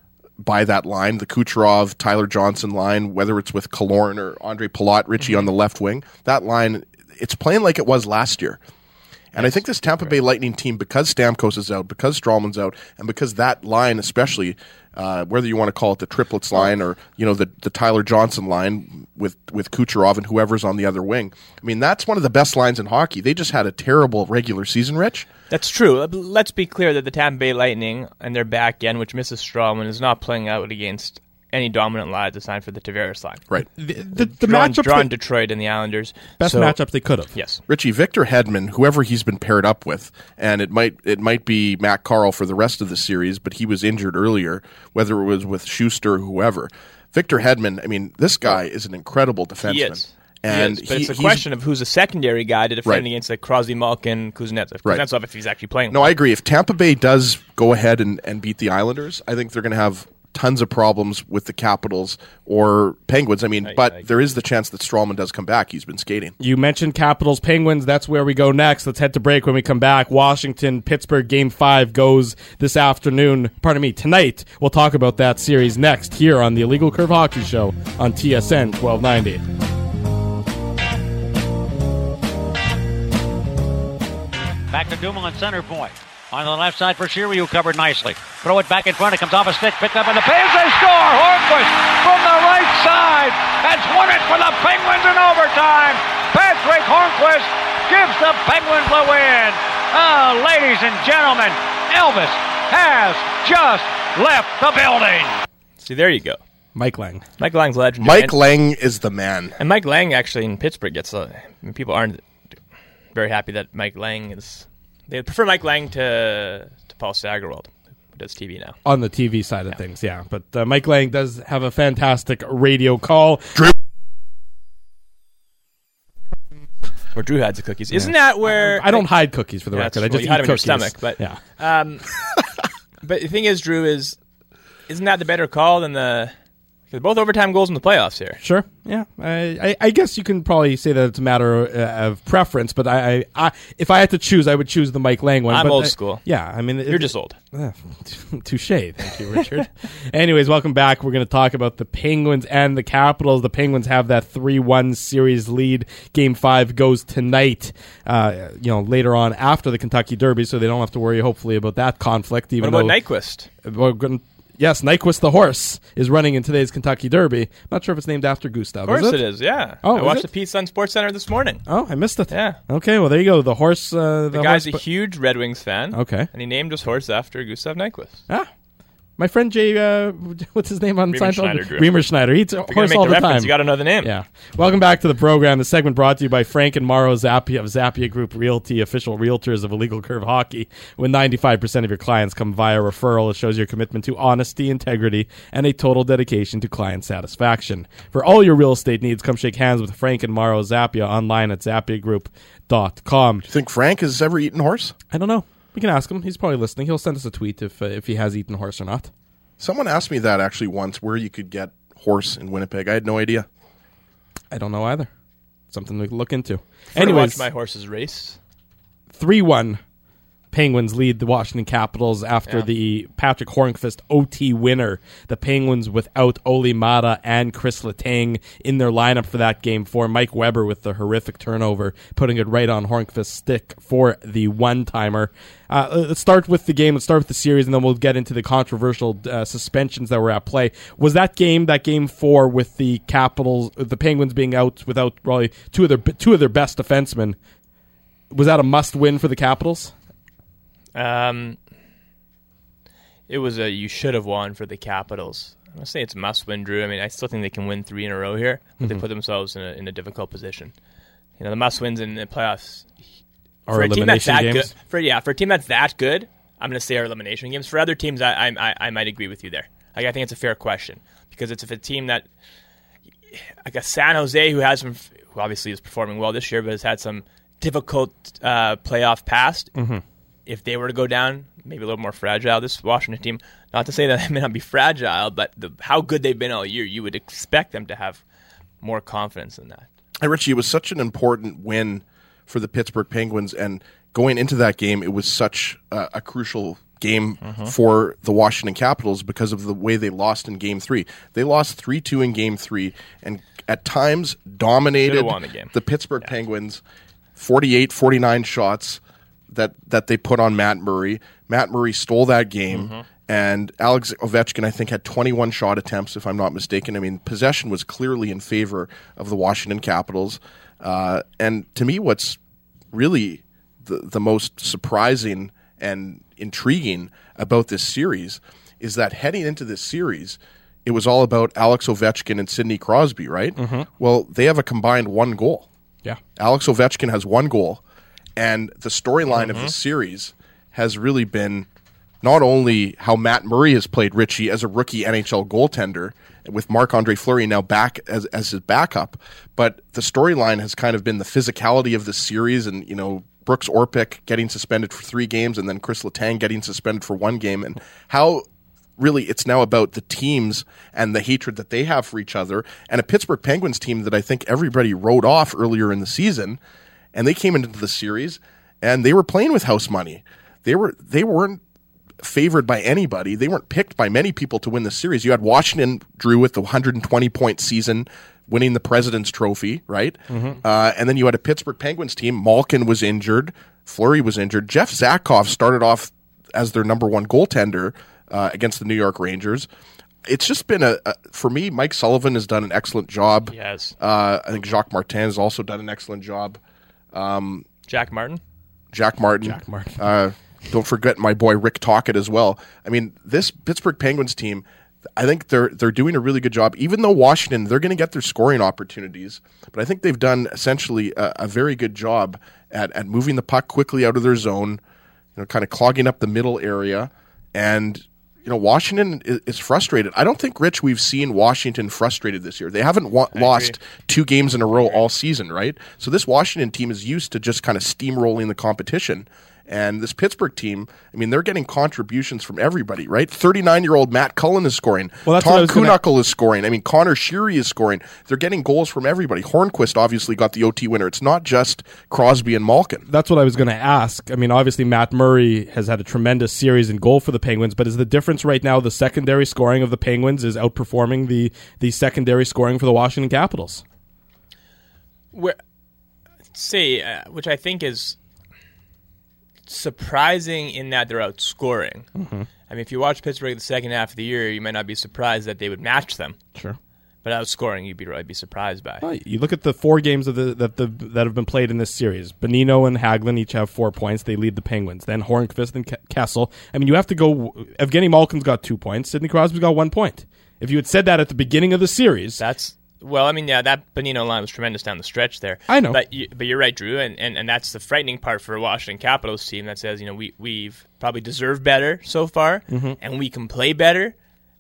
by that line, the Kucherov, Tyler Johnson line, whether it's with Killorn or Andre Palat, Richie on the left wing. That line, it's playing like it was last year. And I think this Tampa Bay Lightning team, because Stamkos is out, because Strawman's out, and because that line especially, uh, whether you want to call it the triplets line or you know the, the Tyler Johnson line with, with Kucherov and whoever's on the other wing, I mean, that's one of the best lines in hockey. They just had a terrible regular season, Rich. That's true. Let's be clear that the Tampa Bay Lightning and their back end, which misses Strawman, is not playing out against any dominant lines assigned for the Tavares line. Right. The, the, the Drawn, matchup, drawn that- Detroit and the Islanders. best So- matchup they could have. Yes. Richie, Victor Hedman, whoever he's been paired up with, and it might it might be Matt Carl for the rest of the series, but he was injured earlier, whether it was with Schuster or whoever. Victor Hedman, I mean, this guy is an incredible defenseman. He is. And he is. But he- it's a he's- question of who's a secondary guy to defend Right. against like Crosby, Malkin, Kuznetsov. Right. Kuznetsov, if he's actually playing. No, I agree. If Tampa Bay does go ahead and, and beat the Islanders, I think they're going to have tons of problems with the Capitals or Penguins. I mean, I- but I- there is the chance that Strawman does come back. He's been skating. You mentioned Capitals, Penguins. That's where we go next. Let's head to break. When we come back, Washington, Pittsburgh, Game Five goes this afternoon. Pardon me, tonight. We'll talk about that series next here on the Illegal Curve Hockey Show on T S N twelve ninety. Back to Dumoulin, center point. On the left side for Sheary, who covered nicely. Throw it back in front. It comes off a stick. Picked up in the pace. They score. Hornquist from the right side has won it for the Penguins in overtime. Patrick Hornquist gives the Penguins the win. Oh, ladies and gentlemen, Elvis has just left the building. See, there you go. Mike Lang. Mike Lang's legendary. Mike and, Lang is the man. and Mike Lang actually in Pittsburgh gets. A, I mean, people aren't very happy that Mike Lang is. They prefer Mike Lang to to Paul Steigerwald, who does T V now. On the T V side of things, yeah. But uh, Mike Lang does have a fantastic radio call. Drew. Where Drew hides the cookies. Isn't that where I don't hide cookies for the Yeah, record. I that's- just well, you hide eat them in your cookies. stomach, but- yeah. Um, but the thing is, Drew, is isn't that the better call than the? Both overtime goals in the playoffs here. Sure. Yeah. I, I, I guess you can probably say that it's a matter of, uh, of preference, but I, I, I, if I had to choose, I would choose the Mike Lang one. I'm but old I, school. Yeah. I mean, it, You're just old. Uh, touche. Thank you, Richard. Anyways, welcome back. We're going to talk about the Penguins and the Capitals. The Penguins have that three one series lead. Game five goes tonight, uh, you know, later on after the Kentucky Derby, so they don't have to worry, hopefully, about that conflict. Even what about though, Nyquist? We're going Yes, Nyquist the horse is running in today's Kentucky Derby. I'm not sure if it's named after Gustav. Of course is it? it is, yeah. Oh, I is watched it? the piece on SportsCenter this morning. Oh, I missed it. Yeah. Okay, well, there you go. The horse. Uh, the The guy's horse, a huge Red Wings fan. Okay. And he named his horse after Gustav Nyquist. Ah. My friend Jay, uh, what's his name on Reamer Seinfeld? Schneider, Drew. Reamer Schneider. He eats a If you're going horse to make all the the reference, time. you got to know the name. Yeah. Welcome back to the program. The segment brought to you by Frank and Morrow Zappia of Zappia Group Realty, official realtors of Illegal Curve Hockey. When ninety-five percent of your clients come via referral, it shows your commitment to honesty, integrity, and a total dedication to client satisfaction. For all your real estate needs, come shake hands with Frank and Morrow Zappia online at zappia group dot com. Do you think Frank has ever eaten horse? I don't know. We can ask him. He's probably listening. He'll send us a tweet if uh, if he has eaten horse or not. Someone asked me that actually once, where you could get horse in Winnipeg. I had no idea. I don't know either. Something to look into. Anyways, Anyways, watch my horse's race. three one Penguins lead the Washington Capitals after Yeah. the Patrick Hornqvist O T winner. The Penguins without Oli Mata and Chris Letang in their lineup for that game for Mike Weber with the horrific turnover, putting it right on Hornqvist's stick for the one-timer. Uh, let's start with the game. Let's start with the series, and then we'll get into the controversial uh, suspensions that were at play. Was that game, that game four, with the Capitals, the Penguins being out without probably two of their two of their best defensemen, was that a must-win for the Capitals? Um, it was a you should have won for the Capitals. I'm going to say it's a must-win, Drew. I mean, I still think they can win three in a row here, but Mm-hmm. they put themselves in a, in a difficult position. You know, the must-wins in the playoffs Or for a team that's elimination that games? good. For yeah, for a team that's that good, I'm going to say our elimination games. For other teams, I I, I might agree with you there. Like, I think it's a fair question because it's if a team that like a San Jose who has some, who obviously is performing well this year, but has had some difficult uh, playoff past. Mm-hmm. If they were to go down, maybe a little more fragile, this Washington team, not to say that they may not be fragile, but the, how good they've been all year, you would expect them to have more confidence in that. Hey, Richie, it was such an important win for the Pittsburgh Penguins, and going into that game, it was such a, a crucial game Mm-hmm. for the Washington Capitals because of the way they lost in Game three. They lost three two in Game three, and at times dominated Should've won the game. the Pittsburgh Penguins, forty-eight, forty-nine shots that, that they put on Matt Murray. Matt Murray stole that game, Mm-hmm. and Alex Ovechkin, I think, had twenty-one shot attempts, if I'm not mistaken. I mean, possession was clearly in favor of the Washington Capitals. Uh, and to me, what's really the, the most surprising and intriguing about this series is that heading into this series, it was all about Alex Ovechkin and Sidney Crosby, right? Mm-hmm. Well, they have a combined one goal. Yeah. Alex Ovechkin has one goal, and the storyline of this series has really been not only how Matt Murray has played Richie as a rookie N H L goaltender, with Marc-Andre Fleury now back as as his backup, but the storyline has kind of been the physicality of the series, and you know Brooks Orpik getting suspended for three games, and then Chris Letang getting suspended for one game, and how really it's now about the teams and the hatred that they have for each other, and a Pittsburgh Penguins team that I think everybody wrote off earlier in the season, and they came into the series and they were playing with house money. They were they weren't favored by anybody. They weren't picked by many people to win the series. You had Washington, Drew, with the one hundred twenty point season, winning the President's Trophy, right? Mm-hmm. Uh, and then you had a Pittsburgh Penguins team. Malkin was injured. Fleury was injured. Jeff Zakov started off as their number one goaltender uh, against the New York Rangers. It's just been a, a for me. Mike Sullivan has done an excellent job. Yes. Uh, I think Jacques Martin has also done an excellent job. Um, Jack Martin? Jack Martin. Jack Martin. Uh, don't forget my boy Rick Tocchet as well. I mean, this Pittsburgh Penguins team, I think they're they're doing a really good job. Even though Washington, they're going to get their scoring opportunities, but I think they've done essentially a, a very good job at, at moving the puck quickly out of their zone, you know, kind of clogging up the middle area. And you know, Washington is, is frustrated. I don't think, Rich, we've seen Washington frustrated this year. They haven't wa- lost two games in a row all season, right? So this Washington team is used to just kind of steamrolling the competition. And this Pittsburgh team, I mean, they're getting contributions from everybody, right? thirty-nine-year-old Matt Cullen is scoring. Well, that's what I Tom was gonna- Kuhnhackl is scoring. I mean, Connor Sheary is scoring. They're getting goals from everybody. Hornquist obviously got the O T winner. It's not just Crosby and Malkin. That's what I was going to ask. I mean, obviously Matt Murray has had a tremendous series in goal for the Penguins, but is the difference right now the secondary scoring of the Penguins is outperforming the, the secondary scoring for the Washington Capitals? Where, say, uh, which I think is surprising in that they're outscoring. Mm-hmm. I mean, if you watch Pittsburgh the second half of the year, you might not be surprised that they would match them. Sure. But outscoring, you'd be really be surprised by. Well, you look at the four games of the, that the that have been played in this series. Bonino and Hagelin each have four points. They lead the Penguins. Then Hornqvist and Kessel. I mean, you have to go. Evgeny Malkin's got two points. Sidney Crosby's got one point. If you had said that at the beginning of the series, that's well. I mean, yeah, that Bonino line was tremendous down the stretch there. I know, but you, but you're right, Drew, and, and, and that's the frightening part for a Washington Capitals team that says, you know, we we've probably deserved better so far, mm-hmm. and we can play better.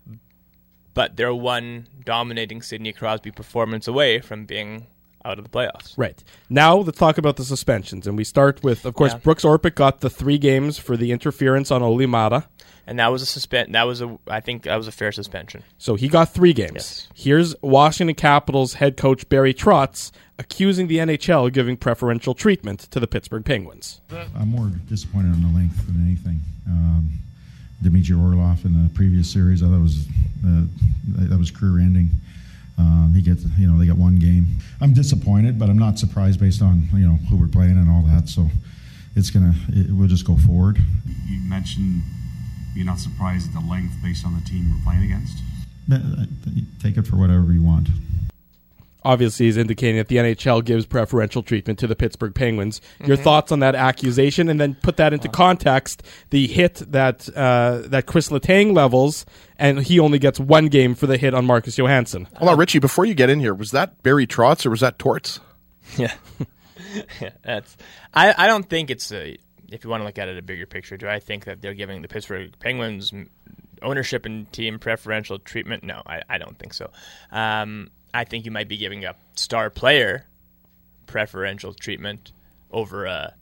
But they're one dominating Sidney Crosby performance away from being out of the playoffs. Right. Now let's talk about the suspensions. And we start with, of course, yeah. Brooks Orpik got the three games for the interference on Olli Maatta. And that was a suspend. That was a. I think that was a fair suspension. So he got three games. Yes. Here's Washington Capitals head coach Barry Trotz accusing the N H L of giving preferential treatment to the Pittsburgh Penguins. I'm more disappointed on the length than anything. Um, Dmitry Orlov in the previous series, I thought was uh, that was career-ending. Um, he gets, you know, they got one game. I'm disappointed, but I'm not surprised based on, you know, who we're playing and all that. So it's gonna, it, we'll just go forward. You mentioned you're not surprised at the length based on the team we're playing against. Take it for whatever you want. Obviously, he's indicating that the N H L gives preferential treatment to the Pittsburgh Penguins. Mm-hmm. Your thoughts on that accusation, and then put that into context, the hit that uh, that Chris Letang levels, and he only gets one game for the hit on Marcus Johansson. Hold on, Richie, before you get in here, was that Barry Trotz or was that Torts? Yeah. yeah that's. I, I don't think it's a, if you want to look at it a bigger picture, do I think that they're giving the Pittsburgh Penguins ownership and team preferential treatment? No, I, I don't think so. Um, I think you might be giving a star player preferential treatment over a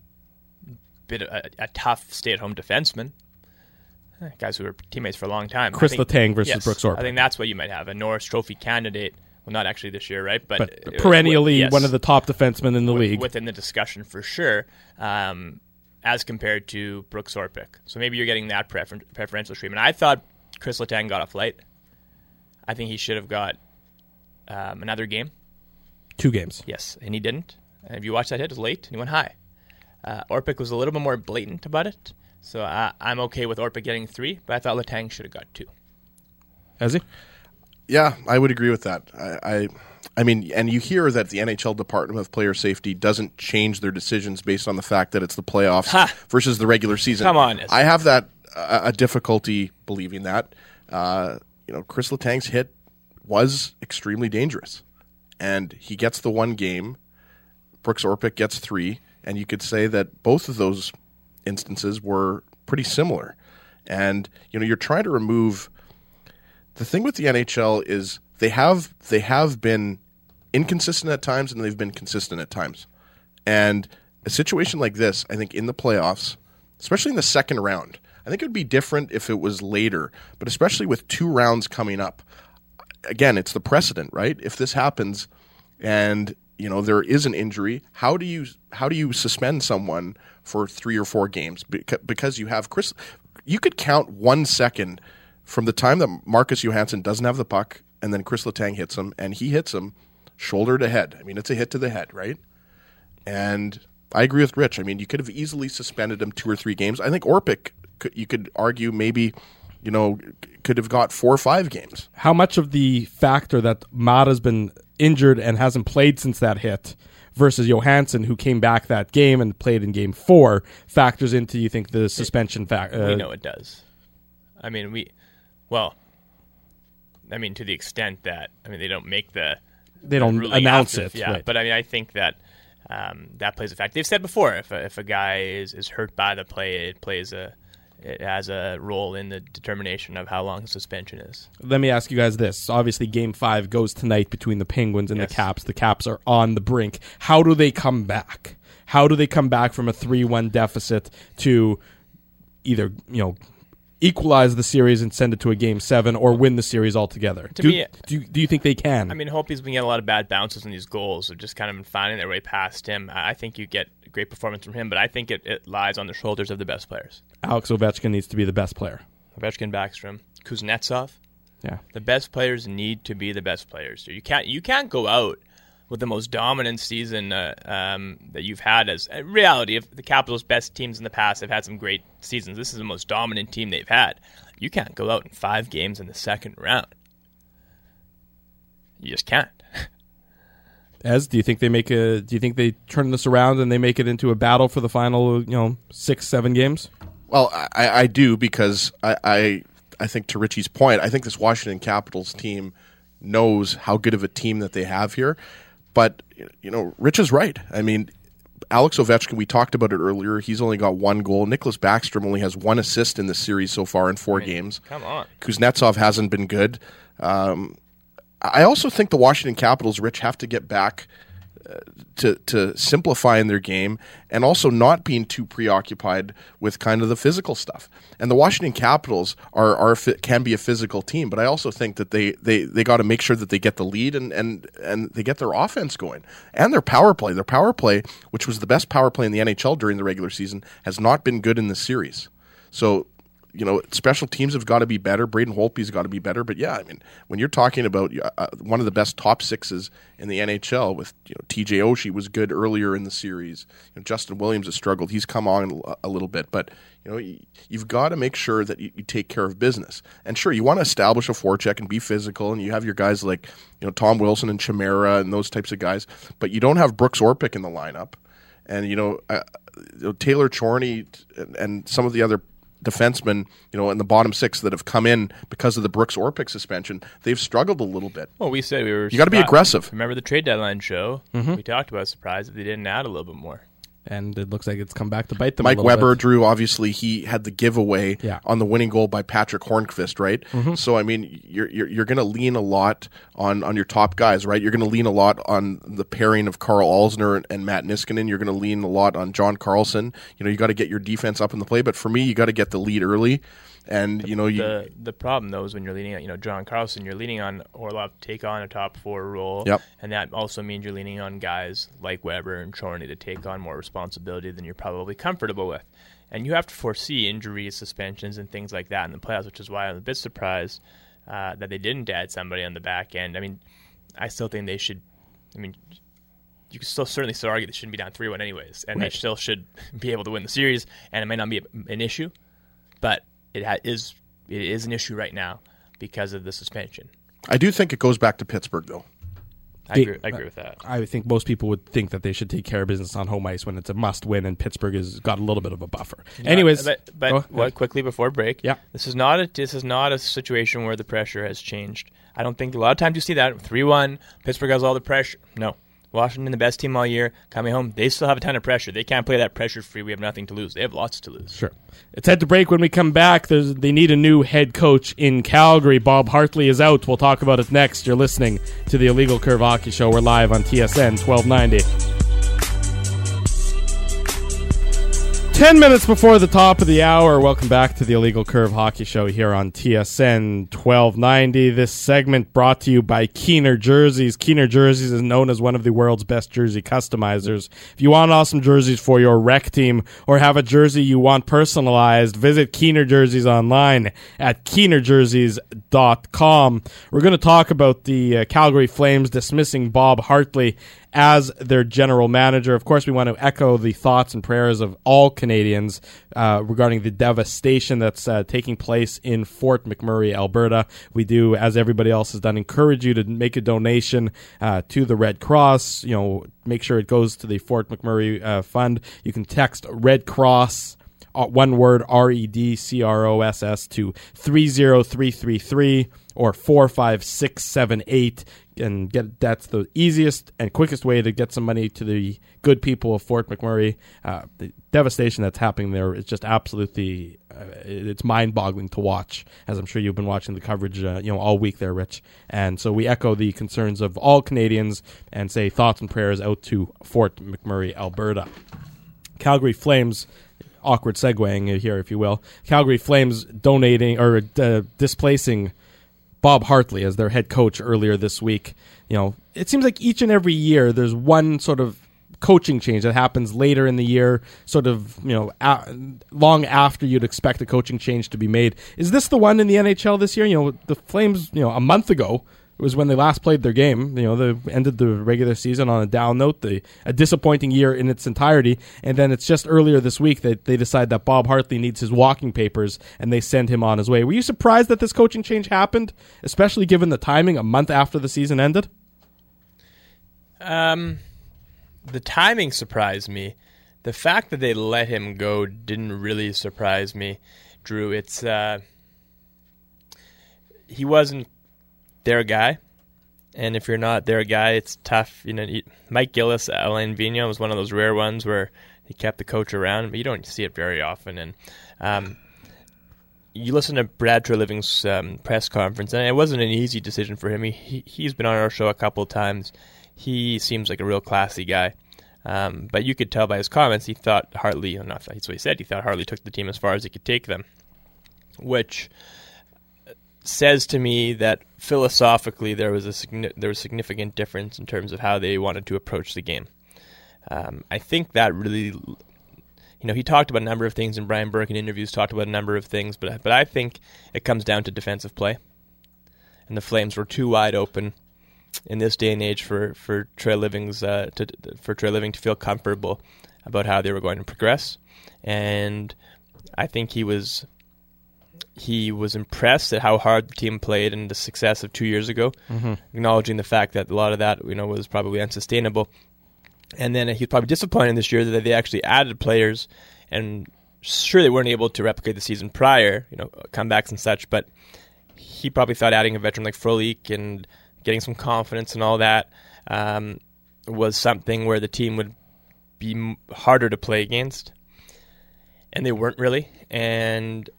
bit of a, a tough stay-at-home defenseman. Guys who were teammates for a long time. Chris think, Letang versus yes, Brooks Orpik. I think that's what you might have. A Norris Trophy candidate. Well, not actually this year, right? But, but perennially with, yes, one of the top defensemen in the with, league. Within the discussion for sure, um, as compared to Brooks Orpik. So maybe you're getting that prefer- preferential treatment. I thought Chris Letang got off light. I think he should have got Um, another game. Two games. Yes, and he didn't. And if you watch that hit, it was late, and he went high. Uh, Orpik was a little bit more blatant about it, so I, I'm okay with Orpik getting three, but I thought Letang should have got two. Has he? Yeah, I would agree with that. I, I, I mean, and you hear that the N H L Department of Player Safety doesn't change their decisions based on the fact that it's the playoffs ha! versus the regular season. Come on. I have that uh, a difficulty believing that. Uh, you know, Chris Letang's hit was extremely dangerous. And he gets the one game. Brooks Orpik gets three. And you could say that both of those instances were pretty similar. And, you know, you're trying to remove... The thing with the N H L is they have they have been inconsistent at times and they've been consistent at times. And a situation like this, I think in the playoffs, especially in the second round, I think it would be different if it was later. But especially with two rounds coming up, again, it's the precedent, right? If this happens and, you know, there is an injury, how do you how do you suspend someone for three or four games? Beca- because you have Chris, you could count one second from the time that Marcus Johansson doesn't have the puck and then Chris Letang hits him, and he hits him shoulder to head. I mean, it's a hit to the head, right? And I agree with Rich. I mean, you could have easily suspended him two or three games. I think Orpik, could, you could argue maybe, you know, could have got four or five games. How much of the factor that Maatta's been injured and hasn't played since that hit versus Johansson, who came back that game and played in game four, factors into, you think, the suspension factor? Uh, we know it does. I mean, we, well, I mean, to the extent that, I mean, they don't make the They don't announce after, it. Yeah, right. But I mean, I think that um, that plays a factor. They've said before, if a, if a guy is, is hurt by the play, it plays a, it has a role in the determination of how long suspension is. Let me ask you guys this. Obviously, Game five goes tonight between the Penguins and yes. the Caps. The Caps are on the brink. How do they come back? How do they come back from a three one deficit to either, you know, equalize the series and send it to a game seven, or win the series altogether? To do, me, do, do you think they can? I mean, Holtby's been getting a lot of bad bounces in these goals, so just kind of been finding their way past him. I think you get a great performance from him, but I think it, it lies on the shoulders of the best players. Alex Ovechkin needs to be the best player. Ovechkin, Backstrom, Kuznetsov. Yeah, the best players need to be the best players. You can't you can't go out with the most dominant season uh, um, that you've had. As uh, reality, if the Capitals' best teams in the past have had some great seasons, this is the most dominant team they've had. You can't go out in five games in the second round. You just can't. Ez, do you think they make a? Do you think they turn this around and they make it into a battle for the final, you know, six, seven games? Well, I, I do, because I, I I think, to Richie's point, I think this Washington Capitals team knows how good of a team that they have here. But, you know, Rich is right. I mean, Alex Ovechkin, we talked about it earlier. He's only got one goal. Nicholas Backstrom only has one assist in the series so far in four I mean, games. Come on. Kuznetsov hasn't been good. Um, I also think the Washington Capitals, Rich, have to get back uh, to to simplifying their game and also not being too preoccupied with kind of the physical stuff. And the Washington Capitals are are can be a physical team, but I also think that they they, they got to make sure that they get the lead and, and and they get their offense going and their power play. Their power play, which was the best power play in the N H L during the regular season, has not been good in the series. So, you know, special teams have got to be better. Braden Holtby's got to be better. But yeah, I mean, when you're talking about uh, one of the best top sixes in the N H L, with, you know, T J Oshie was good earlier in the series. You know, Justin Williams has struggled. He's come on a little bit, but you know, you've got to make sure that you, you take care of business. And sure, you want to establish a forecheck and be physical, and you have your guys like, you know, Tom Wilson and Chimera and those types of guys, but you don't have Brooks Orpik in the lineup, and you know, uh, you know Taylor Chorney and, and some of the other defensemen, you know, in the bottom six that have come in because of the Brooks Orpik suspension, they've struggled a little bit. Well, we said we were. You got to be aggressive. Remember the trade deadline show? Mm-hmm. We talked about surprise if they didn't add a little bit more. And it looks like it's come back to bite them. Mike a Weber, bit. Drew, obviously he had the giveaway yeah. on the winning goal by Patrick Hornqvist, right? Mm-hmm. So I mean, you're you're, you're going to lean a lot on, on your top guys, right? You're going to lean a lot on the pairing of Carl Alsner and, and Matt Niskanen. You're going to lean a lot on John Carlson. You know, you got to get your defense up in the play, but for me, you got to get the lead early. And the, you know, you, the the problem though is when you're leaning on, you know, John Carlson, you're leaning on Orlov to take on a top four role. Yep. And that also means you're leaning on guys like Weber and Chorney to take on more responsibility than you're probably comfortable with. And you have to foresee injuries, suspensions, and things like that in the playoffs, which is why I'm a bit surprised uh, that they didn't add somebody on the back end. I mean, I still think they should. I mean, you can still certainly still argue they shouldn't be down three one anyways, and right. they still should be able to win the series. And it may not be an issue, but it ha- is it is an issue right now because of the suspension. I do think it goes back to Pittsburgh, though. I agree, I agree with that. I think most people would think that they should take care of business on home ice when it's a must-win, and Pittsburgh has got a little bit of a buffer. Yeah, Anyways, but, but oh, what, quickly before break, yeah. this is not a this is not a situation where the pressure has changed. I don't think a lot of times you see that three one. Pittsburgh has all the pressure. No. Washington, the best team all year, coming home, they still have a ton of pressure. They can't play that pressure-free. We have nothing to lose. They have lots to lose. Sure. It's head to break. When we come back, there's, they need a new head coach in Calgary. Bob Hartley is out. We'll talk about it next. You're listening to the Illegal Curve Hockey Show. We're live on T S N twelve ninety. Ten minutes before the top of the hour, welcome back to the Illegal Curve Hockey Show here on T S N twelve ninety. This segment brought to you by Keener Jerseys. Keener Jerseys is known as one of the world's best jersey customizers. If you want awesome jerseys for your rec team or have a jersey you want personalized, visit Keener Jerseys online at keener jerseys dot com. We're going to talk about the uh, Calgary Flames dismissing Bob Hartley as their general manager. Of course, we want to echo the thoughts and prayers of all Canadians uh, regarding the devastation that's uh, taking place in Fort McMurray, Alberta. We do, as everybody else has done, encourage you to make a donation uh, to the Red Cross. You know, make sure it goes to the Fort McMurray uh, Fund. You can text Red Cross, uh, one word, R E D C R O S S, to three zero three three three or four five six seven eight. And get that's the easiest and quickest way to get some money to the good people of Fort McMurray. Uh, the devastation that's happening there is just absolutely uh, it's mind-boggling to watch, as I'm sure you've been watching the coverage uh, you know all week there, Rich. And so we echo the concerns of all Canadians and say thoughts and prayers out to Fort McMurray, Alberta. Calgary Flames, awkward segueing here, if you will, Calgary Flames donating or uh, displacing Bob Hartley as their head coach earlier this week. You know, it seems like each and every year there's one sort of coaching change that happens later in the year, sort of, you know, a- long after you'd expect a coaching change to be made. Is this the one in the N H L this year? You know, the Flames, you know, a month ago was when they last played their game. You know, they ended the regular season on a down note, the, a disappointing year in its entirety, and then it's just earlier this week that they decide that Bob Hartley needs his walking papers, and they send him on his way. Were you surprised that this coaching change happened, especially given the timing a month after the season ended? Um... The timing surprised me. The fact that they let him go didn't really surprise me, Drew. It's uh, he wasn't their guy, and if you're not their guy, it's tough. You know, you, Mike Gillis, Alain Vigneault was one of those rare ones where he kept the coach around, but you don't see it very often. And um, you listen to Brad Treliving's um, press conference, and it wasn't an easy decision for him. He, he he's been on our show a couple of times. He seems like a real classy guy. Um, but you could tell by his comments he thought Hartley, not that's what he said, he thought Hartley took the team as far as he could take them, which says to me that philosophically there was a there was significant difference in terms of how they wanted to approach the game. Um, I think that really, you know, he talked about a number of things, and Brian Burke in interviews talked about a number of things, but but I think it comes down to defensive play, and the Flames were too wide open in this day and age for for Treliving's uh, to for Treliving to feel comfortable about how they were going to progress, and I think he was he was impressed at how hard the team played and the success of two years ago, mm-hmm. acknowledging the fact that a lot of that, you know, was probably unsustainable, and then he's probably disappointed this year that they actually added players, and sure they weren't able to replicate the season prior, you know, comebacks and such, but he probably thought adding a veteran like Frolik and getting some confidence and all that um, was something where the team would be m- harder to play against. And they weren't really. And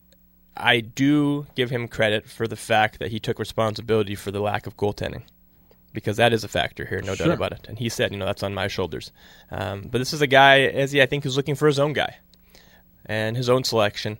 I do give him credit for the fact that he took responsibility for the lack of goaltending. Because that is a factor here, no sure. doubt about it. And he said, you know, that's on my shoulders. Um, but this is a guy, as he, I think, who's looking for his own guy and his own selection.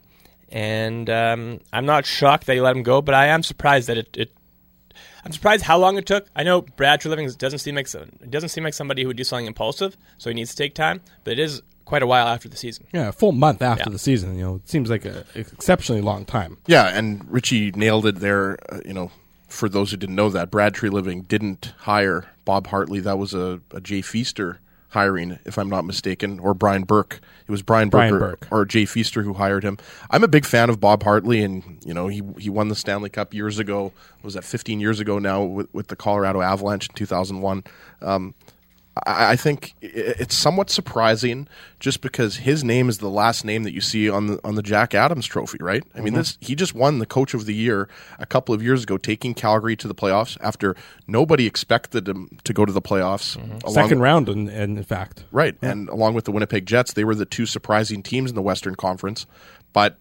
And um, I'm not shocked that he let him go, but I am surprised that it, it I'm surprised how long it took. I know Brad Treliving doesn't seem like it doesn't seem like somebody who would do something impulsive, so he needs to take time. But it is quite a while after the season. Yeah, a full month after yeah. the season. You know, it seems like an exceptionally long time. Yeah, and Richie nailed it there. Uh, you know, for those who didn't know that, Brad Treliving didn't hire Bob Hartley. That was a, a Jay Feaster hiring, if I'm not mistaken, or Brian Burke. It was Brian Burke, Brian or, Burke. or Jay Feaster who hired him. I'm a big fan of Bob Hartley, and you know he he won the Stanley Cup years ago. Was that fifteen years ago now with, with the Colorado Avalanche in two thousand one? Um, I, I think it's somewhat surprising, just because his name is the last name that you see on the on the Jack Adams Trophy, right? I mm-hmm. mean, this he just won the Coach of the Year a couple of years ago, taking Calgary to the playoffs after nobody expected him to go to the playoffs. Mm-hmm. Second with, round, in, in fact. Right, yeah. And along with the Winnipeg Jets, they were the two surprising teams in the Western Conference. But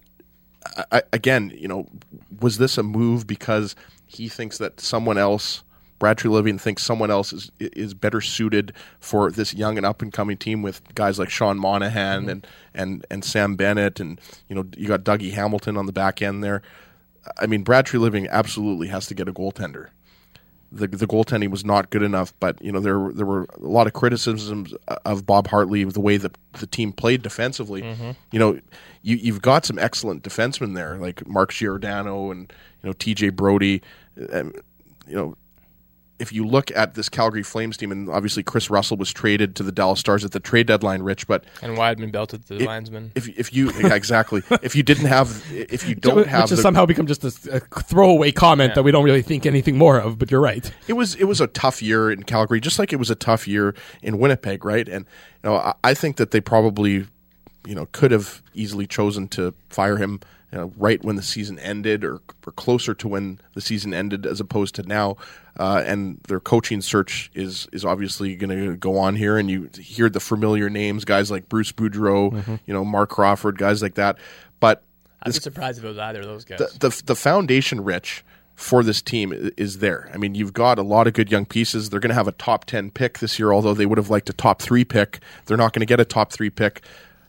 I, again, you know, was this a move because he thinks that someone else, Brad Treliving thinks someone else is is better suited for this young and up and coming team with guys like Sean Monahan mm-hmm. and, and, and Sam Bennett, and you know you got Dougie Hamilton on the back end there. I mean, Brad Treliving absolutely has to get a goaltender. The the goaltending was not good enough, but you know there there were a lot of criticisms of Bob Hartley, the way that the team played defensively. Mm-hmm. You know, you you've got some excellent defensemen there, like Mark Giordano and you know T J Brody. And, you know, if you look at this Calgary Flames team, and obviously Chris Russell was traded to the Dallas Stars at the trade deadline, Rich, but and Wideman belted the it, linesman. If if you yeah, exactly if you didn't have if you don't which have which has the, somehow become just a, a throwaway comment yeah. that we don't really think anything more of, but you're right. It was it was a tough year in Calgary, just like it was a tough year in Winnipeg, right? And you know I, I think that they probably you know could have easily chosen to fire him. You know, right when the season ended, or, or closer to when the season ended, as opposed to now. Uh, and their coaching search is is obviously going to go on here. And you hear the familiar names, guys like Bruce Boudreau, mm-hmm. you know, Mark Crawford, guys like that. But I'd be surprised if it was either of those guys. The the, the foundation, Rich, for this team is there. I mean, you've got a lot of good young pieces. They're going to have a top ten pick this year, although they would have liked a top three pick. They're not going to get a top three pick.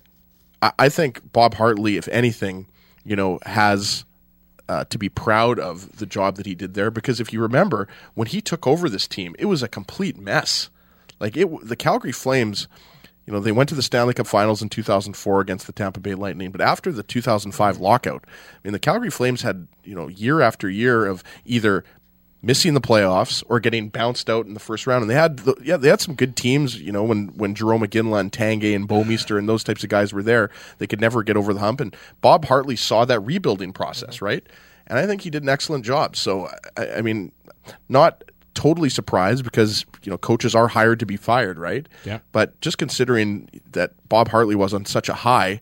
I, I think Bob Hartley, if anything, you know, has uh, to be proud of the job that he did there, because if you remember, when he took over this team, it was a complete mess. Like it, the Calgary Flames, you know, they went to the Stanley Cup Finals in two thousand four against the Tampa Bay Lightning, but after the two thousand five lockout, I mean, the Calgary Flames had, you know, year after year of either missing the playoffs or getting bounced out in the first round. And they had, the, yeah, they had some good teams, you know, when, when Jerome McGinley and Tanguay and Bouwmeester and those types of guys were there, they could never get over the hump. And Bob Hartley saw that rebuilding process, right? And I think he did an excellent job. So, I, I mean, not totally surprised, because you know coaches are hired to be fired, right? Yeah. But just considering that Bob Hartley was on such a high,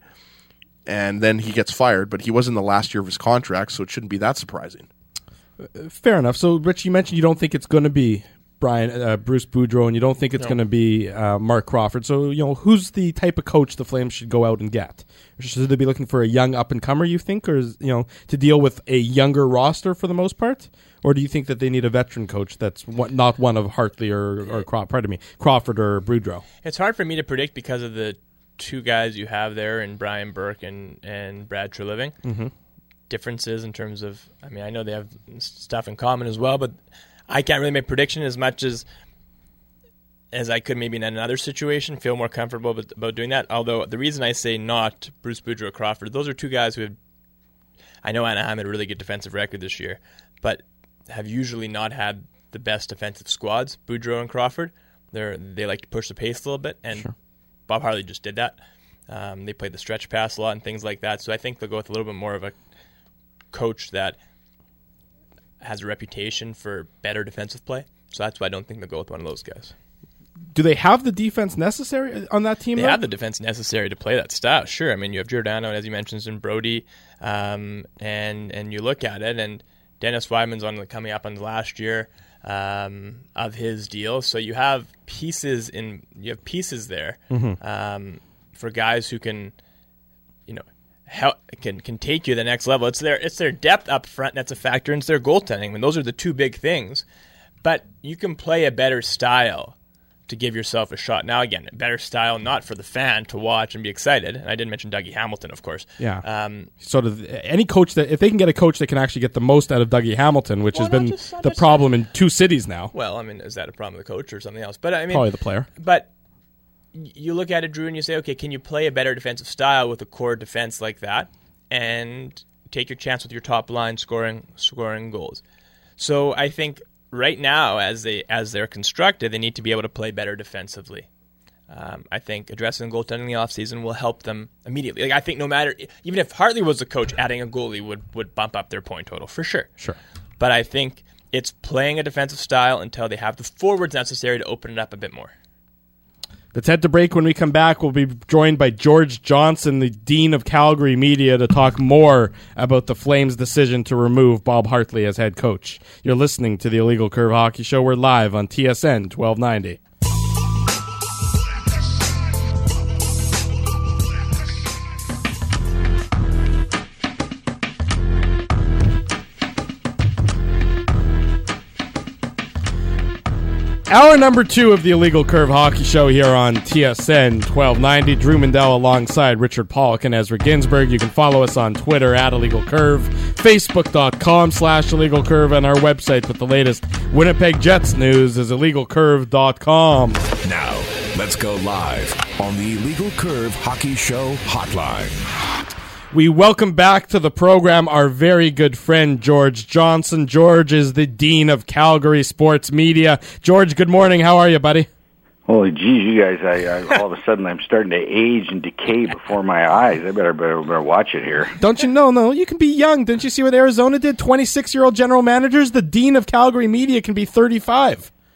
and then he gets fired, but he was in the last year of his contract, so it shouldn't be that surprising. Fair enough. So, Rich, you mentioned you don't think it's going to be Brian uh, Bruce Boudreau, and you don't think it's no. going to be uh, Mark Crawford. So, you know, who's the type of coach the Flames should go out and get? Should they be looking for a young up and comer, you think, or is, you know, to deal with a younger roster for the most part? Or do you think that they need a veteran coach that's one, not one of Hartley or, or Craw- pardon me, Crawford or Boudreau? It's hard for me to predict because of the two guys you have there in Brian Burke and, and Brad Treliving. Mm-hmm. Differences in terms of, I mean, I know they have stuff in common as well, but I can't really make prediction as much as as I could maybe in another situation, feel more comfortable about, about doing that. Although the reason I say not Bruce Boudreau or Crawford, those are two guys who have, I know Anaheim had a really good defensive record this year, but have usually not had the best defensive squads, Boudreau and Crawford. They're, they like to push the pace a little bit, and sure. Bob Hartley just did that. Um, they played the stretch pass a lot and things like that, so I think they'll go with a little bit more of a coach that has a reputation for better defensive play. So that's why I don't think they'll go with one of those guys. Do they have the defense necessary on that team? They though? have the defense necessary to play that style. Sure. I mean, you have Giordano, as you mentioned, and Brody, um, and and you look at it, and Dennis Weidman's on the, coming up on the last year um, of his deal. So you have pieces in you have pieces there mm-hmm. um, for guys who can, you know, help, can can take you to the next level. It's their it's their depth up front that's a factor, and it's their goaltending. I mean, those are the two big things. But you can play a better style to give yourself a shot. Now, again, a better style, not for the fan to watch and be excited. And I didn't mention Dougie Hamilton, of course. Yeah. Um, sort of any coach that, if they can get a coach that can actually get the most out of Dougie Hamilton, which well, has been just, the just, problem in two cities now. Well, I mean, is that a problem with the coach or something else? But I mean, probably the player. But you look at it, Drew, and you say, okay, can you play a better defensive style with a core defense like that and take your chance with your top line scoring scoring goals? So I think right now, as they as they're constructed, they need to be able to play better defensively. Um, I think addressing goaltending in the offseason will help them immediately. Like I think no matter, even if Hartley was the coach, adding a goalie would, would bump up their point total for sure. Sure. But I think it's playing a defensive style until they have the forwards necessary to open it up a bit more. Let's head to break. When we come back, we'll be joined by George Johnson, the Dean of Calgary Media, to talk more about the Flames' decision to remove Bob Hartley as head coach. You're listening to the Illegal Curve Hockey Show. We're live on T S N twelve ninety. Hour number two of the Illegal Curve Hockey Show here on T S N twelve ninety. Drew Mandel alongside Richard Pollock and Ezra Ginsburg. You can follow us on Twitter at Illegal Curve, Facebook.com slash Illegal Curve, and our website with the latest Winnipeg Jets news is illegal curve dot com. Now, let's go live on the Illegal Curve Hockey Show hotline. We welcome back to the program our very good friend, George Johnson. George is the Dean of Calgary Sports Media. George, good morning. How are you, buddy? Holy geez, you guys, I, I, all of a sudden I'm starting to age and decay before my eyes. I better, better, better watch it here. Don't you know? No, you can be young. Didn't you see what Arizona did? twenty-six-year-old general managers. The Dean of Calgary Media can be thirty-five.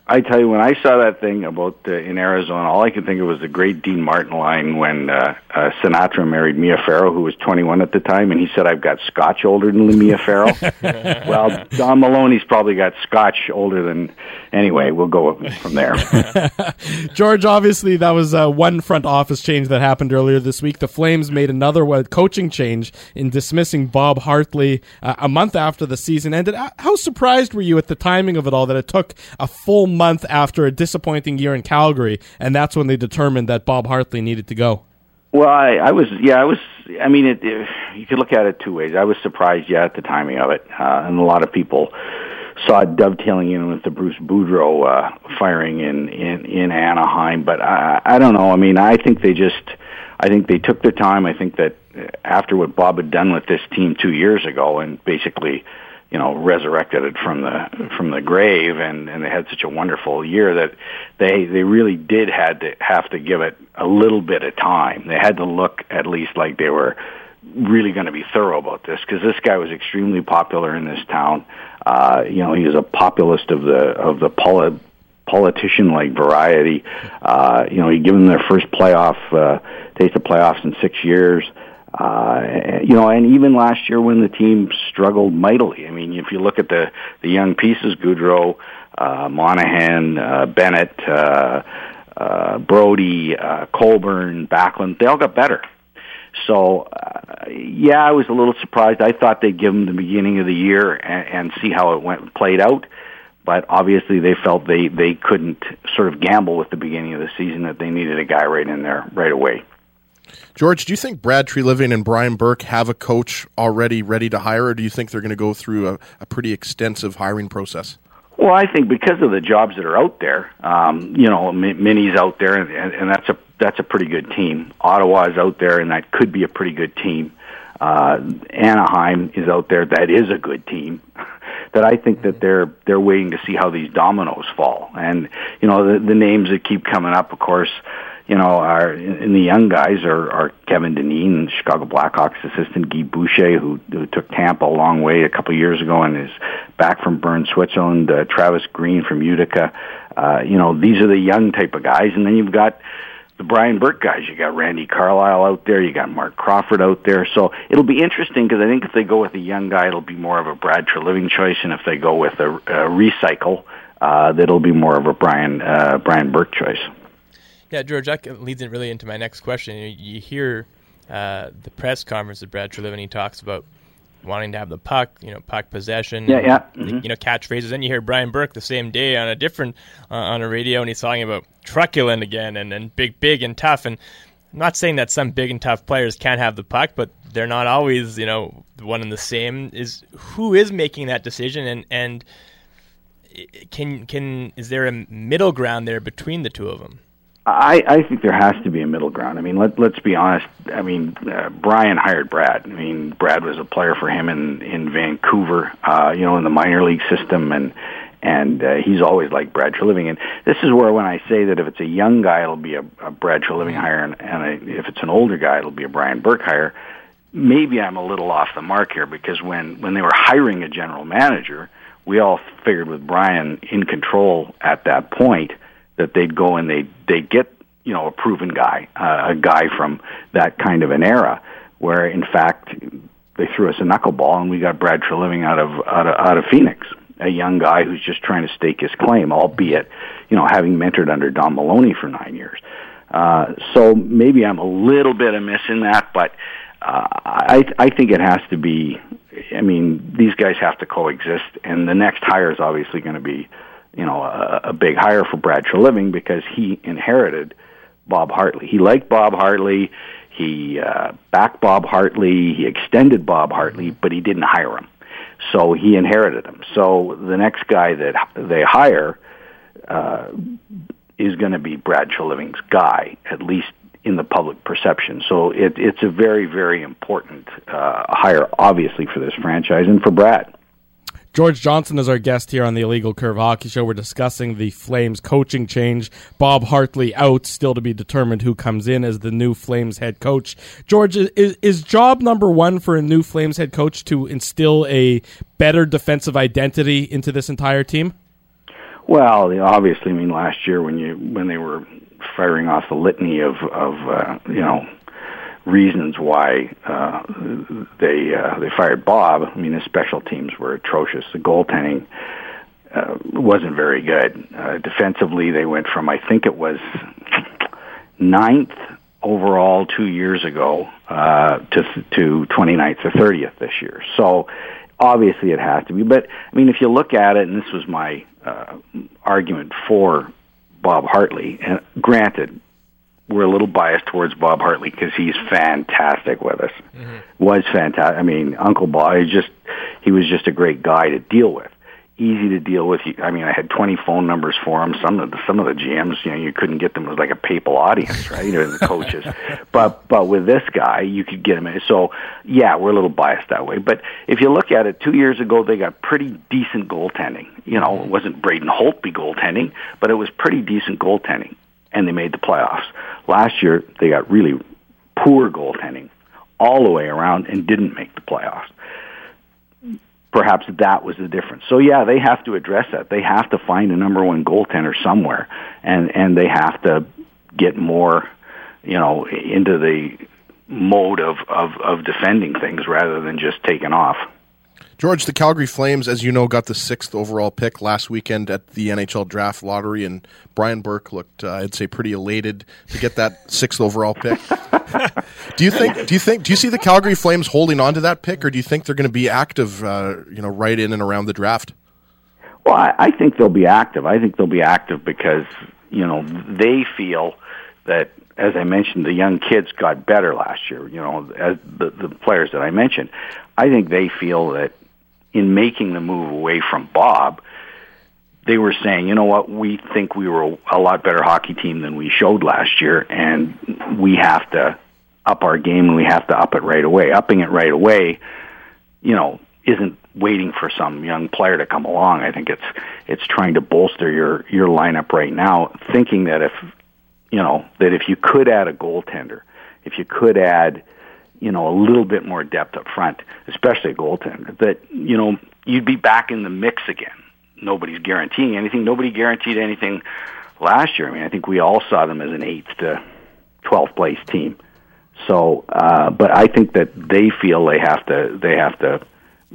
I tell you, when I saw that thing about uh, in Arizona, all I could think of was the great Dean Martin line when uh, uh, Sinatra married Mia Farrow, who was twenty-one at the time, and he said, "I've got scotch older than Mia Farrow." Well, Don Maloney's probably got scotch older than. Anyway, we'll go from there. George, obviously, that was uh, one front office change that happened earlier this week. The Flames made another uh, coaching change in dismissing Bob Hartley uh, a month after the season ended. How surprised were you at the timing of it all, that it took a full month after a disappointing year in Calgary, and that's when they determined that Bob Hartley needed to go? Well, I, I was, yeah, I was, I mean, it, it, you could look at it two ways. I was surprised, yeah, at the timing of it, uh, and a lot of people saw it dovetailing in with the Bruce Boudreau uh, firing in, in, in Anaheim, but I, I don't know. I mean, I think they just, I think they took their time. I think that after what Bob had done with this team two years ago and basically, you know, resurrected it from the from the grave, and, and they had such a wonderful year that they they really did had to have to give it a little bit of time. They had to look at least like they were really going to be thorough about this, because this guy was extremely popular in this town. Uh, you know, he was a populist of the of the poli- politician-like variety. Uh, you know, he gave them their first playoff uh, taste of playoffs in six years. Uh, you know, and even last year when the team struggled mightily. I mean, if you look at the, the young pieces, Goudreau, uh, Monahan, uh, Bennett, uh, uh, Brody, uh, Colburn, Backlund, they all got better. So, uh, yeah, I was a little surprised. I thought they'd give them the beginning of the year and, and see how it went played out. But obviously they felt they, they couldn't sort of gamble with the beginning of the season, that they needed a guy right in there right away. George, do you think Brad Treliving and Brian Burke have a coach already ready to hire, or do you think they're going to go through a, a pretty extensive hiring process? Well, I think because of the jobs that are out there, um, you know, Minnie's out there, and, and that's a that's a pretty good team. Ottawa is out there, and that could be a pretty good team. Uh, Anaheim is out there, that is a good team. That I think that they're they're waiting to see how these dominoes fall, and you know, the, the names that keep coming up, of course. You know, our and the young guys are, are Kevin Dineen, Chicago Blackhawks assistant Guy Boucher, who, who took Tampa a long way a couple of years ago and is back from Bern, Switzerland. Uh, Travis Green from Utica. Uh, you know, these are the young type of guys, and then you've got the Brian Burke guys. You got Randy Carlyle out there. You got Mark Crawford out there. So it'll be interesting, because I think if they go with a young guy, it'll be more of a Brad Treliving choice, and if they go with a, a recycle, uh, that'll be more of a Brian uh, Brian Burke choice. Yeah, George, that leads in really into my next question. You, you hear uh, the press conference that Brad Treliving, he talks about wanting to have the puck, you know, puck possession, yeah, yeah, mm-hmm. you know, catchphrases. Then you hear Brian Burke the same day on a different uh, on a radio, and he's talking about truculent again and, and big, big and tough. And I'm not saying that some big and tough players can't have the puck, but they're not always, you know, one and the same. Is who is making that decision, and and can can is there a middle ground there between the two of them? I, I think there has to be a middle ground. I mean, let, let's be honest. I mean, uh, Brian hired Brad. I mean, Brad was a player for him in, in Vancouver, uh, you know, in the minor league system, and and uh, he's always liked Brad Treliving. And this is where when I say that if it's a young guy, it'll be a, a Brad Treliving hire, and, and I, if it's an older guy, it'll be a Brian Burke hire. Maybe I'm a little off the mark here, because when, when they were hiring a general manager, we all figured with Brian in control at that point, that they'd go and they'd, they'd get, you know, a proven guy, uh, a guy from that kind of an era, where, in fact, they threw us a knuckleball and we got Brad Treliving out of, out of, out of Phoenix, a young guy who's just trying to stake his claim, albeit, you know, having mentored under Don Maloney for nine years. Uh, so maybe I'm a little bit amiss in that, but uh, I, I think it has to be, I mean, these guys have to coexist, and the next hire is obviously going to be, you know, a, a big hire for Brad Treliving, because he inherited Bob Hartley. He liked Bob Hartley. He uh, backed Bob Hartley. He extended Bob Hartley, but he didn't hire him. So he inherited him. So the next guy that they hire uh, is going to be Brad Treliving's guy, at least in the public perception. So it, it's a very, very important uh, hire, obviously, for this franchise and for Brad. George Johnson is our guest here on the Illegal Curve Hockey Show. We're discussing the Flames coaching change. Bob Hartley out, still to be determined who comes in as the new Flames head coach. George, is, is job number one for a new Flames head coach to instill a better defensive identity into this entire team? Well, obviously, I mean, last year when you when they were firing off the litany of of uh, you know reasons why uh, they uh, they fired Bob. I mean, his special teams were atrocious. The goaltending uh, wasn't very good. Uh, defensively, they went from I think it was ninth overall two years ago uh, to to twenty-ninth or thirtieth this year. So obviously, it has to be. But I mean, if you look at it, and this was my uh, argument for Bob Hartley, and granted, we're a little biased towards Bob Hartley because he's fantastic with us. Mm-hmm. Was fantastic. I mean, Uncle Bob, he just he was just a great guy to deal with. Easy to deal with. I mean, I had twenty phone numbers for him. Some of the, some of the G Ms, you know, you couldn't get them. It was like a papal audience, right? You know, the coaches. But but with this guy, you could get him in. So yeah, we're a little biased that way. But if you look at it, two years ago they got pretty decent goaltending. You know, it wasn't Braden Holtby goaltending, but it was pretty decent goaltending, and they made the playoffs. Last year they got really poor goaltending all the way around and didn't make the playoffs. Perhaps that was the difference. So yeah, they have to address that. They have to find a number one goaltender somewhere, and and they have to get more, you know, into the mode of of, of defending things rather than just taking off. George, the Calgary Flames, as you know, got the sixth overall pick last weekend at the N H L draft lottery, and Brian Burke looked, uh, I'd say, pretty elated to get that sixth overall pick. do you think? Do you think? Do you see the Calgary Flames holding on to that pick, or do you think they're going to be active, uh, you know, right in and around the draft? Well, I, I think they'll be active. I think they'll be active because you know they feel that, as I mentioned, the young kids got better last year. You know, as the the players that I mentioned, I think they feel that in making the move away from Bob, they were saying, you know what, we think we were a lot better hockey team than we showed last year, and we have to up our game, and we have to up it right away. Upping it right away, you know, isn't waiting for some young player to come along. I think it's it's trying to bolster your, your lineup right now, thinking that if, you know, that if you could add a goaltender, if you could add, you know, a little bit more depth up front, especially a goaltender, that, you know, you'd be back in the mix again. Nobody's guaranteeing anything. Nobody guaranteed anything last year. I mean, I think we all saw them as an eighth to twelfth place team. So, uh, but I think that they feel they have to, they have to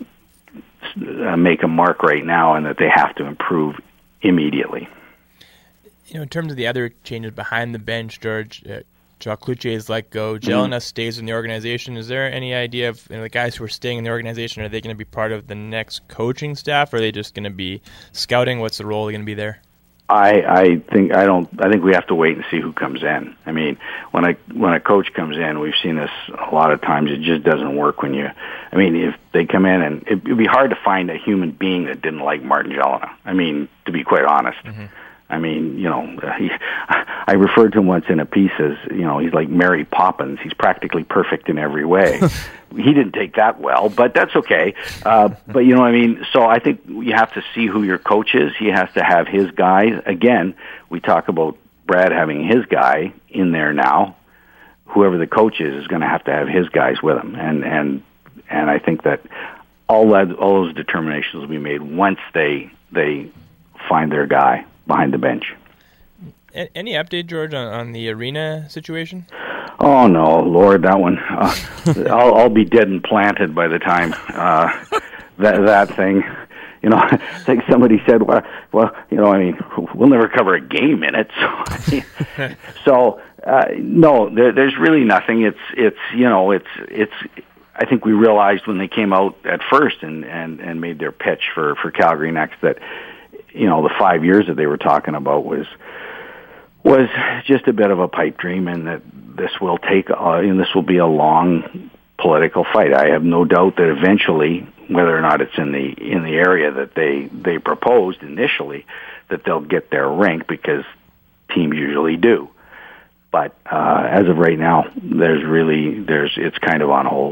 uh, make a mark right now, and that they have to improve immediately. You know, in terms of the other changes behind the bench, George, uh, Jacques Cloutier is let go. Jelinas mm-hmm. stays in the organization. Is there any idea of, you know, the guys who are staying in the organization, are they going to be part of the next coaching staff, or are they just going to be scouting? What's the role going to be there? I, I think I don't. I think we have to wait and see who comes in. I mean, when a when a coach comes in, we've seen this a lot of times. It just doesn't work when you. I mean, if they come in, and it would be hard to find a human being that didn't like Martin Jelena. I mean, to be quite honest. Mm-hmm. I mean, you know, he, I referred to him once in a piece as, you know, he's like Mary Poppins. He's practically perfect in every way. He didn't take that well, but that's okay. Uh, but, you know what I mean? So I think you have to see who your coach is. He has to have his guys. Again, we talk about Brad having his guy in there now. Whoever the coach is is going to have to have his guys with him. And, and, and I think that all that, all those determinations will be made once they, they find their guy behind the bench. Any update, George, on, on the arena situation? Oh no, Lord, that one. Uh, I'll, I'll be dead and planted by the time uh, that that thing. You know, it's like somebody said, well, well, you know, I mean, we'll never cover a game in it. So, so uh, no, there, there's really nothing. It's it's you know, it's it's. I think we realized when they came out at first and and and made their pitch for for Calgary Next that, you know, the five years that they were talking about was was just a bit of a pipe dream, and that this will take, uh, and this will be a long political fight. I have no doubt that eventually, whether or not it's in the in the area that they they proposed initially, that they'll get their rink, because teams usually do. But uh, as of right now, there's really there's it's kind of on hold.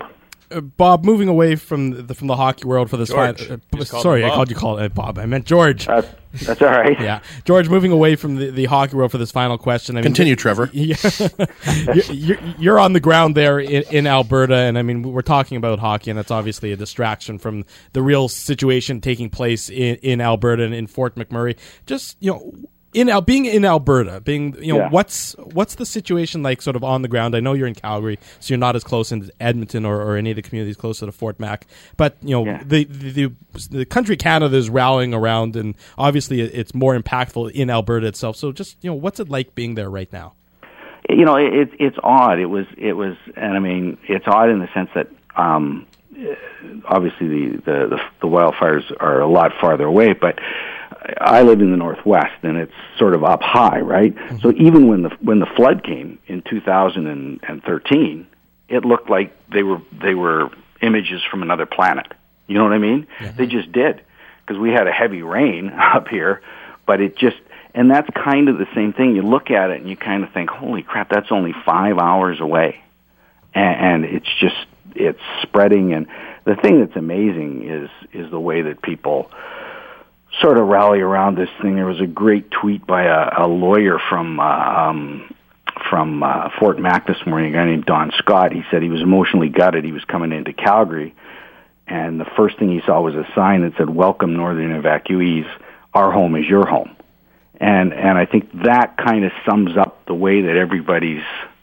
Uh, Bob, moving away from the from the hockey world for this George. final. You Uh, just called sorry, him I Bob. called you call uh, Bob. I meant George. Uh, that's all right. Yeah, George. Moving away from the, the hockey world for this final question. I mean, Continue, Trevor. Yeah, you're, you're, you're on the ground there in, in Alberta, and I mean, we're talking about hockey, and that's obviously a distraction from the real situation taking place in, in Alberta and in Fort McMurray. Just you know. In Al- being in Alberta, being you know Yeah. what's what's the situation like, sort of on the ground? I know you're in Calgary, so you're not as close in Edmonton or, or any of the communities close to the Fort Mac. But you know Yeah. the, the the the country Canada is rallying around, and obviously it- it's more impactful in Alberta itself. So just you know, what's it like being there right now? You know, it, it's odd. It was, it was, and I mean, it's odd in the sense that um, obviously the, the the the wildfires are a lot farther away, but I live in the Northwest, and it's sort of up high, right? Mm-hmm. So even when the when the flood came in two thousand thirteen, it looked like they were they were images from another planet. You know what I mean? Mm-hmm. They just did, because we had a heavy rain up here, but it just, and that's kind of the same thing. You look at it and you kind of think, holy crap, that's only five hours away, and, and it's just it's spreading. And the thing that's amazing is is the way that people sort of rally around this thing. There was a great tweet by a, a lawyer from uh, um, from uh, Fort Mac this morning, a guy named Don Scott. He said he was emotionally gutted. He was coming into Calgary, and the first thing he saw was a sign that said, "Welcome, Northern evacuees. Our home is your home." And and I think that kind of sums up the way that everybody's.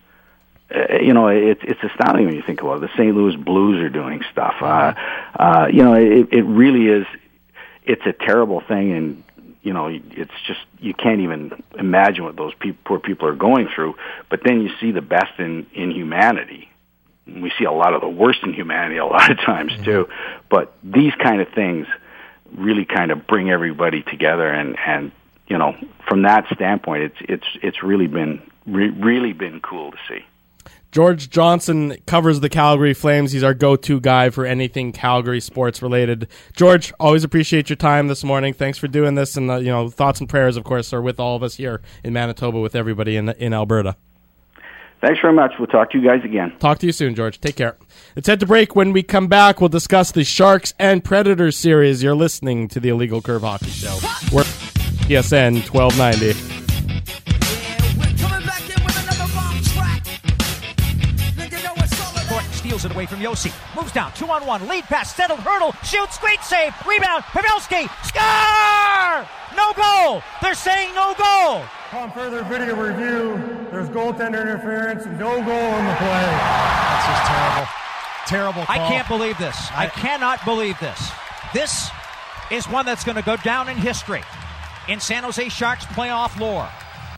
Uh, you know, it's it's astounding when you think about it. The Saint Louis Blues are doing stuff. Uh, uh, you know, it, it really is. It's a terrible thing, and you know, it's just you can't even imagine what those pe- poor people are going through. But then you see the best in, in humanity. We see a lot of the worst in humanity a lot of times too. But these kind of things really kind of bring everybody together, and, and you know, from that standpoint, it's it's it's really been re- really been cool to see. George Johnson covers the Calgary Flames. He's our go-to guy for anything Calgary sports related. George, always appreciate your time this morning. Thanks for doing this, and uh, you know, thoughts and prayers, of course, are with all of us here in Manitoba, with everybody in in Alberta. Thanks very much. We'll talk to you guys again. Talk to you soon, George. Take care. Let's head to break. When we come back, we'll discuss the Sharks and Predators series. You're listening to the Illegal Curve Hockey Show. We're T S N twelve ninety. Steals it away from Yossi. Moves down. Two on one. Lead pass. Settled. Hurdle. Shoots. Great save. Rebound. Pavelski. Score! No goal. They're saying no goal. On further video review, there's goaltender interference and no goal on the play. That's just terrible. Terrible call. I can't believe this. I cannot believe this. This is one that's going to go down in history in San Jose Sharks playoff lore.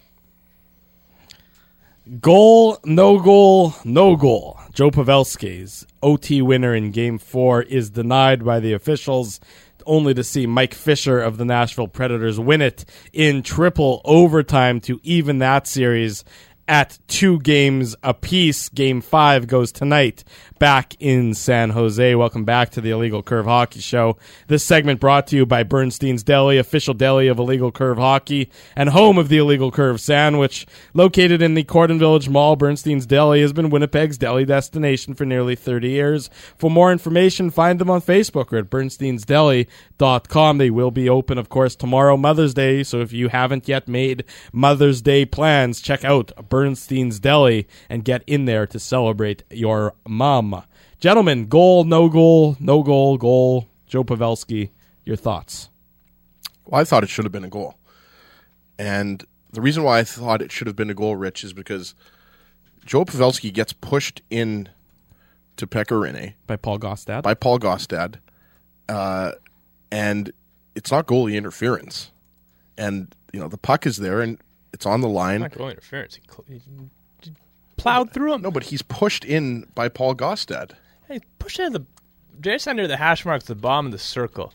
Goal, no goal, no goal. Joe Pavelski's O T winner in Game four is denied by the officials, only to see Mike Fisher of the Nashville Predators win it in triple overtime to even that series at two games apiece. Game five goes tonight back in San Jose. Welcome back to the Illegal Curve Hockey Show. This segment brought to you by Bernstein's Deli, official deli of Illegal Curve Hockey and home of the Illegal Curve Sandwich. Located in the Cordon Village Mall, Bernstein's Deli has been Winnipeg's deli destination for nearly thirty years. For more information, find them on Facebook or at bernsteins deli dot com. They will be open, of course, tomorrow, Mother's Day, so if you haven't yet made Mother's Day plans, check out Bernstein's Deli and get in there to celebrate your mom. Gentlemen, goal, no goal, no goal, goal. Joe Pavelski, your thoughts? Well, I thought it should have been a goal. And the reason why I thought it should have been a goal, Rich, is because Joe Pavelski gets pushed in to Pekka Rinne. By Paul Gostad. By Paul Gostad. Uh, and it's not goalie interference. And, you know, the puck is there and it's on the line. It's not goalie interference. He, cl- he plowed through him. No, but he's pushed in by Paul Gostad. Hey, pushed into the just under the hash marks, the bottom of the circle.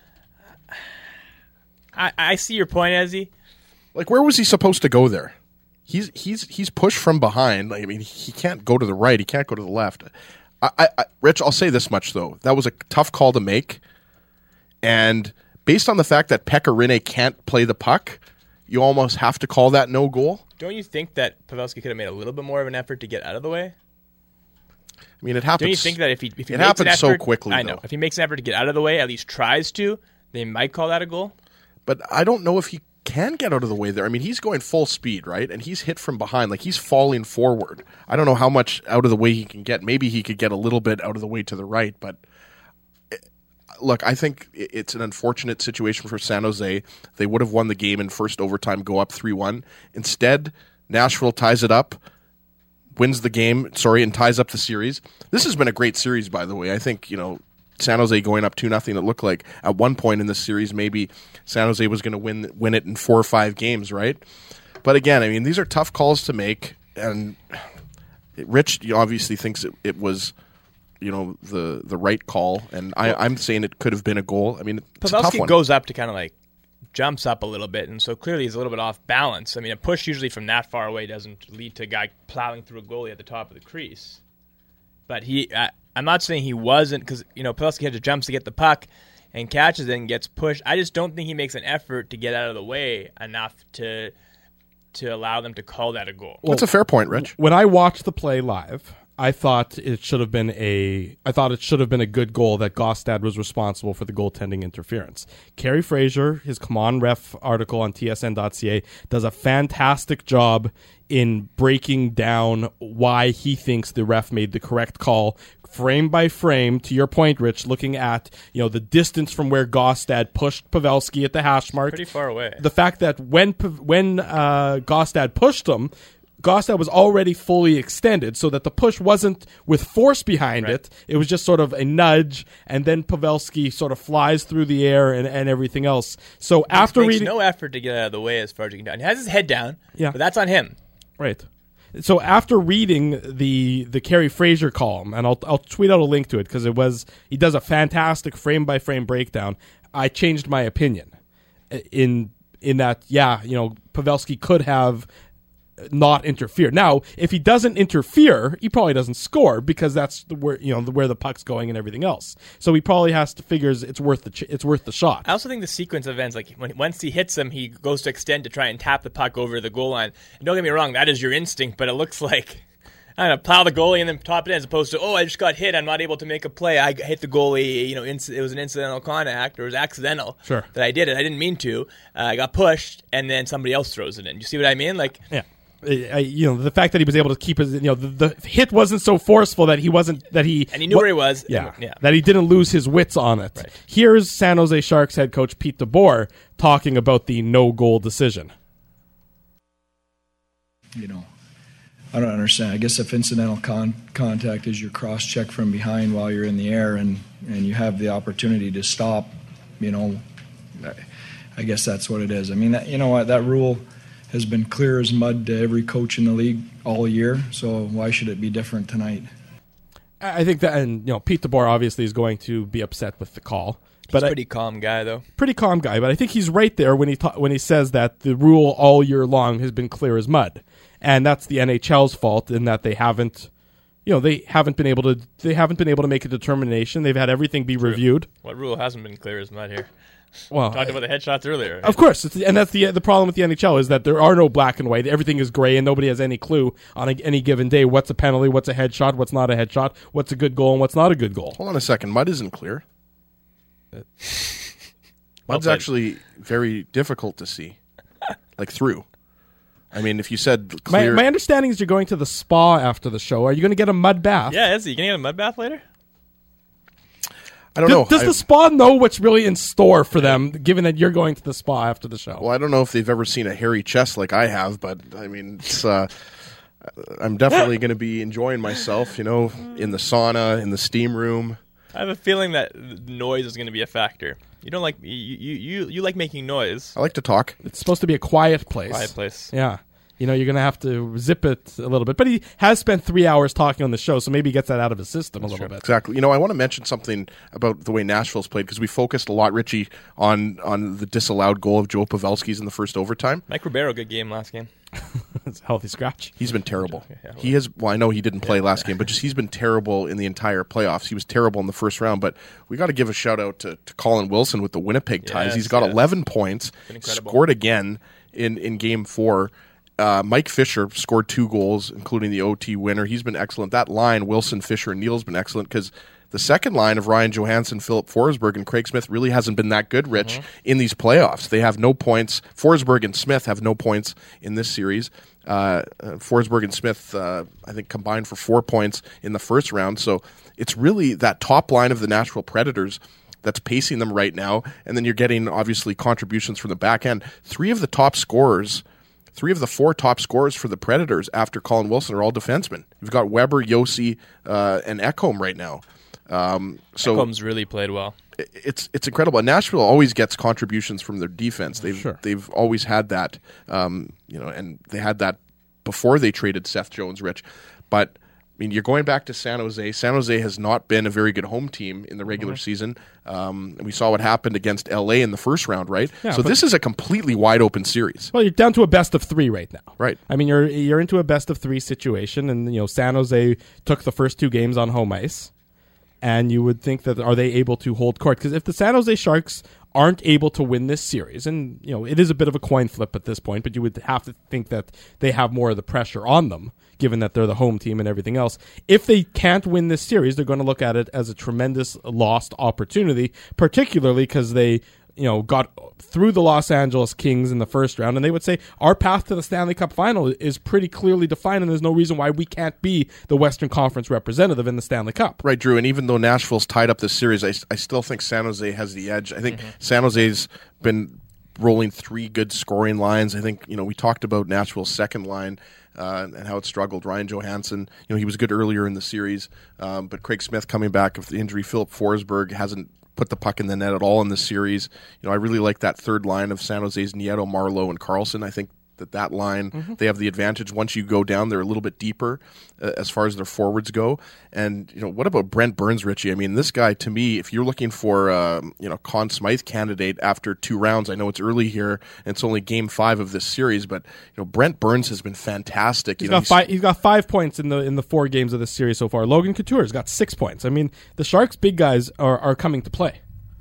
I I see your point, Ezzy. Like, where was he supposed to go there? He's he's he's pushed from behind. Like, I mean, he can't go to the right. He can't go to the left. I, I, I Rich, I'll say this much though: that was a tough call to make, and based on the fact that Pekka Rinne can't play the puck, you almost have to call that no goal. Don't you think that Pavelski could have made a little bit more of an effort to get out of the way? I mean, it happens. Don't you think that if he if he it makes happens an effort, so quickly? I know. Though. If he makes an effort to get out of the way, at least tries to, they might call that a goal. But I don't know if he can get out of the way there. I mean, he's going full speed, right? And he's hit from behind, like he's falling forward. I don't know how much out of the way he can get. Maybe he could get a little bit out of the way to the right, but look, I think it's an unfortunate situation for San Jose. They would have won the game in first overtime, go up three one. Instead, Nashville ties it up, wins the game, sorry, and ties up the series. This has been a great series, by the way. I think, you know, San Jose going up two nothing, it looked like at one point in this series maybe San Jose was going to win win it in four or five games, right? But again, I mean, these are tough calls to make, and Rich obviously thinks it, it was, you know, the the right call, and I, I'm saying it could have been a goal. I mean, it's a tough Pavelski one. goes up to kind of like jumps up a little bit, and so clearly he's a little bit off balance. I mean, a push usually from that far away doesn't lead to a guy plowing through a goalie at the top of the crease. But he, I, I'm not saying he wasn't, because, you know, Pavelski had to jump to get the puck and catches it and gets pushed. I just don't think he makes an effort to get out of the way enough to to allow them to call that a goal. Well, that's a fair point, Rich. When I watched the play live, I thought it should have been a I thought it should have been a good goal that Gaustad was responsible for the goaltending interference. Kerry Fraser, his Come On Ref article on T S N dot C A, does a fantastic job in breaking down why he thinks the ref made the correct call, frame by frame. To your point, Rich, looking at, you know, the distance from where Gaustad pushed Pavelski at the hash mark, Pretty far away. The fact that when when uh, Gaustad pushed him, Gaustad was already fully extended, so that the push wasn't with force behind Right. it. It was just sort of a nudge, and then Pavelski sort of flies through the air and, and everything else. So He after makes reading, no effort to get out of the way as far as he can do. And he has his head down, Yeah. but that's on him. right. So after reading the the Kerry Fraser column, and I'll I'll tweet out a link to it because it was he does a fantastic frame by frame breakdown. I changed my opinion in in that yeah you know Pavelski could have not interfere. Now, if he doesn't interfere, he probably doesn't score because that's the where you know the, where the puck's going and everything else. So he probably has to figures it's worth the ch- it's worth the shot. I also think the sequence of events, like when once he hits him, he goes to extend to try and tap the puck over the goal line. And don't get me wrong, that is your instinct, but it looks like I don't know, plow the goalie and then top it in, as opposed to, oh, I just got hit, I'm not able to make a play. I hit the goalie, you know, inc- it was an incidental contact, or it was accidental Sure. that I did it. I didn't mean to. Uh, I got pushed, and then somebody else throws it in. You see what I mean? Like, Yeah. I, you know, the fact that he was able to keep his, you know, the, the hit wasn't so forceful that he wasn't, that he... and he knew where he was. Yeah, and- yeah. that he didn't lose his wits on it. Right. Here's San Jose Sharks head coach Pete DeBoer talking about the no-goal decision. You know, I don't understand. I guess if incidental con- contact is your cross-check from behind while you're in the air and, and you have the opportunity to stop, you know, I, I guess that's what it is. I mean, that, you know what, that rule has been clear as mud to every coach in the league all year, so why should it be different tonight? I think that, and you know, Pete DeBoer obviously is going to be upset with the call. He's But a I- pretty calm guy, though. pretty calm guy, but I think he's right there when he ta- when he says that the rule all year long has been clear as mud, and that's the N H L's fault in that they haven't, you know, they haven't been able to they haven't been able to make a determination. They've had everything be reviewed. What rule hasn't been clear as mud here? Well, Talked about the headshots earlier. Right? Of course, it's, and that's the the problem with the N H L is that there are no black and white. Everything is gray, and nobody has any clue on a, any given day what's a penalty, what's a headshot, what's not a headshot, what's a good goal, and what's not a good goal. Hold on a second. Mud isn't clear. Mud's played. actually very difficult to see, like through. I mean, if you said My, clear, my understanding is you're going to the spa after the show. Are you going to get a mud bath? Yeah, is he? You gonna get a mud bath later? I don't Does, know. does I- the spa know what's really in store for them, given that you're going to the spa after the show? Well, I don't know if they've ever seen a hairy chest like I have, but I mean, it's, uh, I'm definitely going to be enjoying myself, you know, in the sauna, in the steam room. I have a feeling that noise is going to be a factor. You don't like you you you, you like making noise. I like to talk. It's supposed to be a quiet place. Quiet place. Yeah. You know, you're going to have to zip it a little bit. But he has spent three hours talking on the show, so maybe he gets that out of his system a little bit. Exactly. You know, I want to mention something about the way Nashville's played because we focused a lot, Richie, on on the disallowed goal of Joe Pavelski's in the first overtime. Mike Ribeiro, good game last game. It's a healthy scratch. He's been terrible. Yeah, well. He has. Well, I know he didn't play last game, but just he's been terrible in the entire playoffs. He was terrible in the first round. But we got to give a shout out to, to Colin Wilson with the Winnipeg Ties. Yes, He's got yes. eleven points, Been incredible. scored again in in game four. uh, Mike Fisher scored two goals, including the O T winner. He's been excellent. That line, Wilson, Fisher, and Neal's been excellent because the second line of Ryan Johansson, Philip Forsberg, and Craig Smith really hasn't been that good, Rich, mm-hmm. in these playoffs. They have no points. Forsberg and Smith have no points in this series. Uh, uh, Forsberg and Smith, uh, I think, combined for four points in the first round. So it's really that top line of the Nashville Predators that's pacing them right now. And then you're getting, obviously, contributions from the back end. Three of the top scorers, three of the four top scorers for the Predators after Colin Wilson are all defensemen. You've got Weber, Yossi, uh, and Ekholm right now. Um, so Ekholm's really played well. It's it's incredible. Nashville always gets contributions from their defense. They've sure. they've always had that, um, you know, and they had that before they traded Seth Jones, Rich. But I mean, you're going back to San Jose. San Jose has not been a very good home team in the regular mm-hmm. season. Um, and we saw what happened against L A in the first round, right? Yeah, so this is a completely wide open series. Well, you're down to a best of three right now. Right. I mean, you're you're into a best of three situation, and you know San Jose took the first two games on home ice. And you would think that are they able to hold court? Because if the San Jose Sharks aren't able to win this series, and you know it is a bit of a coin flip at this point, but you would have to think that they have more of the pressure on them, given that they're the home team and everything else. If they can't win this series, they're going to look at it as a tremendous lost opportunity, particularly because they you know got through the Los Angeles Kings in the first round, and they would say our path to the Stanley Cup final is pretty clearly defined, and there's no reason why we can't be the Western Conference representative in the Stanley Cup. Right, Drew, and even though Nashville's tied up this series, I, I still think San Jose has the edge. I think mm-hmm. San Jose's been rolling three good scoring lines. I think, you know, we talked about Nashville's second line uh, and how it struggled. Ryan Johansson, you know, he was good earlier in the series, um, but Craig Smith coming back of the injury. Philip Forsberg hasn't put the puck in the net at all in this series. You know, I really like that third line of San Jose's Nieto, Marleau, and Carlson. I think that that line, mm-hmm. they have the advantage. Once you go down, they're a little bit deeper uh, as far as their forwards go. And, you know, what about Brent Burns, Richie? I mean, this guy, to me, if you're looking for, uh, you know, Conn Smythe candidate after two rounds, I know it's early here, and it's only game five of this series, but, you know, Brent Burns has been fantastic. He's, you know, got, he's, five, he's got five points in the in the four games of this series so far. Logan Couture's got six points. I mean, the Sharks' big guys are, are coming to play.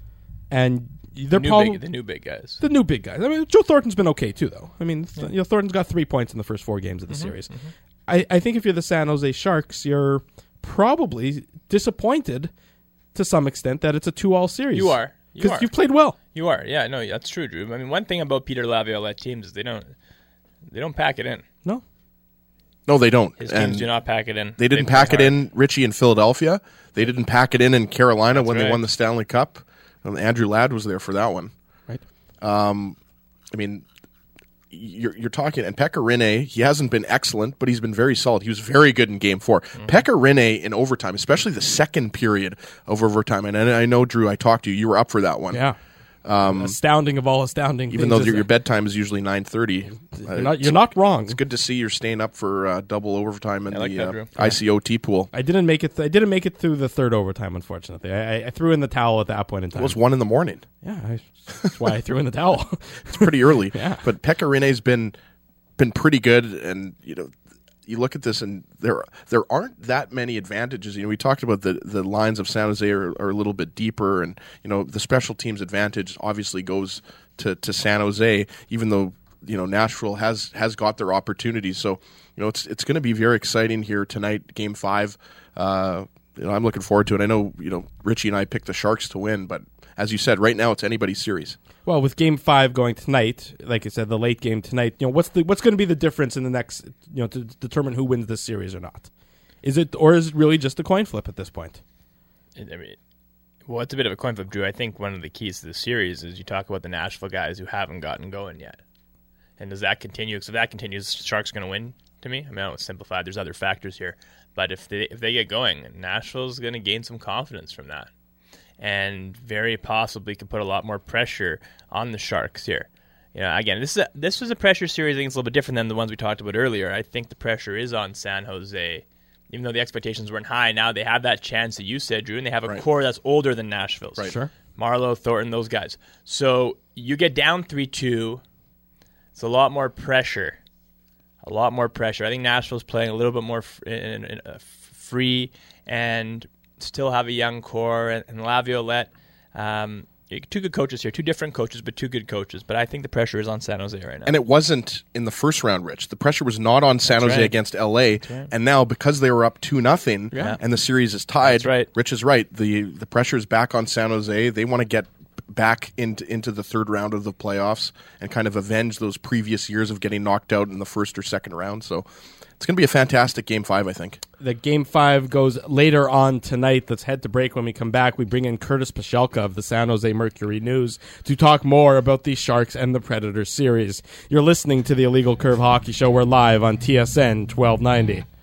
And they're new probably big, the new big guys. The new big guys. I mean, Joe Thornton's been okay too, though. I mean, yeah. you know, Thornton's got three points in the first four games of the mm-hmm, series. Mm-hmm. I, I think if you're the San Jose Sharks, you're probably disappointed to some extent that it's a two-all series. You are, because you you've played well. You are, yeah, no, that's true, Drew. I mean, one thing about Peter Laviolette teams is they don't they don't pack it in. No, no, they don't. His and teams do not pack it in. They didn't they pack it hard. in, Richie, in Philadelphia. They didn't pack it in in Carolina that's when right. they won the Stanley Cup. And Andrew Ladd was there for that one. Right. Um, I mean, you're, you're talking, and Pekka Rinne, he hasn't been excellent, but he's been very solid. He was very good in Game Four. Mm-hmm. Pekka Rinne in overtime, especially the second period of overtime, and I know, Drew, I talked to you. You were up for that one. Yeah. Um, astounding of all astounding even things, though your, your bedtime is usually nine thirty. You're, not, you're not wrong. It's good to see you're staying up for uh, double overtime in I like the that, uh, I C O T pool. I didn't make it. Th- I didn't make it through the third overtime, unfortunately. I, I threw in the towel at that point in time. It was one in the morning. Yeah, I, that's why I threw in the towel. It's pretty early. Yeah. But Pekka Rinne's been been pretty good, and you know, you look at this, and there there aren't that many advantages. You know, we talked about the, the lines of San Jose are, are a little bit deeper, and you know, the special teams advantage obviously goes to, to San Jose, even though you know Nashville has has got their opportunities. So you know, it's it's going to be very exciting here tonight, Game Five. Uh, you know, I'm looking forward to it. I know you know Richie and I picked the Sharks to win, but as you said, right now it's anybody's series. Well, with Game Five going tonight, like I said, the late game tonight, you know, what's the what's going to be the difference in the next, you know, to determine who wins this series or not? Is it, or is it really just a coin flip at this point? I mean, well, it's a bit of a coin flip, Drew. I think one of the keys to the series is you talk about the Nashville guys who haven't gotten going yet, and does that continue? So if that continues, Sharks going to win. To me, I mean, I know it's simplified. There's other factors here, but if they if they get going, Nashville's going to gain some confidence from that, and very possibly can put a lot more pressure on the Sharks here. You know, again, this is a, this was a pressure series. I think it's a little bit different than the ones we talked about earlier. I think the pressure is on San Jose, even though the expectations weren't high. Now they have that chance that you said, Drew, and they have a right. core that's older than Nashville's. Right. Sure. Marleau, Thornton, those guys. So you get down three two. It's a lot more pressure. A lot more pressure. I think Nashville's playing a little bit more f- in, in, uh, free and still have a young core. And, and Laviolette, um, Two good coaches here, two different coaches, but two good coaches. But I think the pressure is on San Jose right now. And it wasn't in the first round, Rich. The pressure was not on San That's Jose right. against L A. Right. And now, because they were up two nothing, Yeah. and the series is tied, That's right. Rich is right. The the pressure is back on San Jose. They want to get back into into the third round of the playoffs and kind of avenge those previous years of getting knocked out in the first or second round. So it's going to be a fantastic Game five, I think. The Game five goes later on tonight. Let's head to break. When we come back, we bring in Curtis Pashelka of the San Jose Mercury News to talk more about the Sharks and the Predators series. You're listening to the Illegal Curve Hockey Show. We're live on T S N twelve ninety.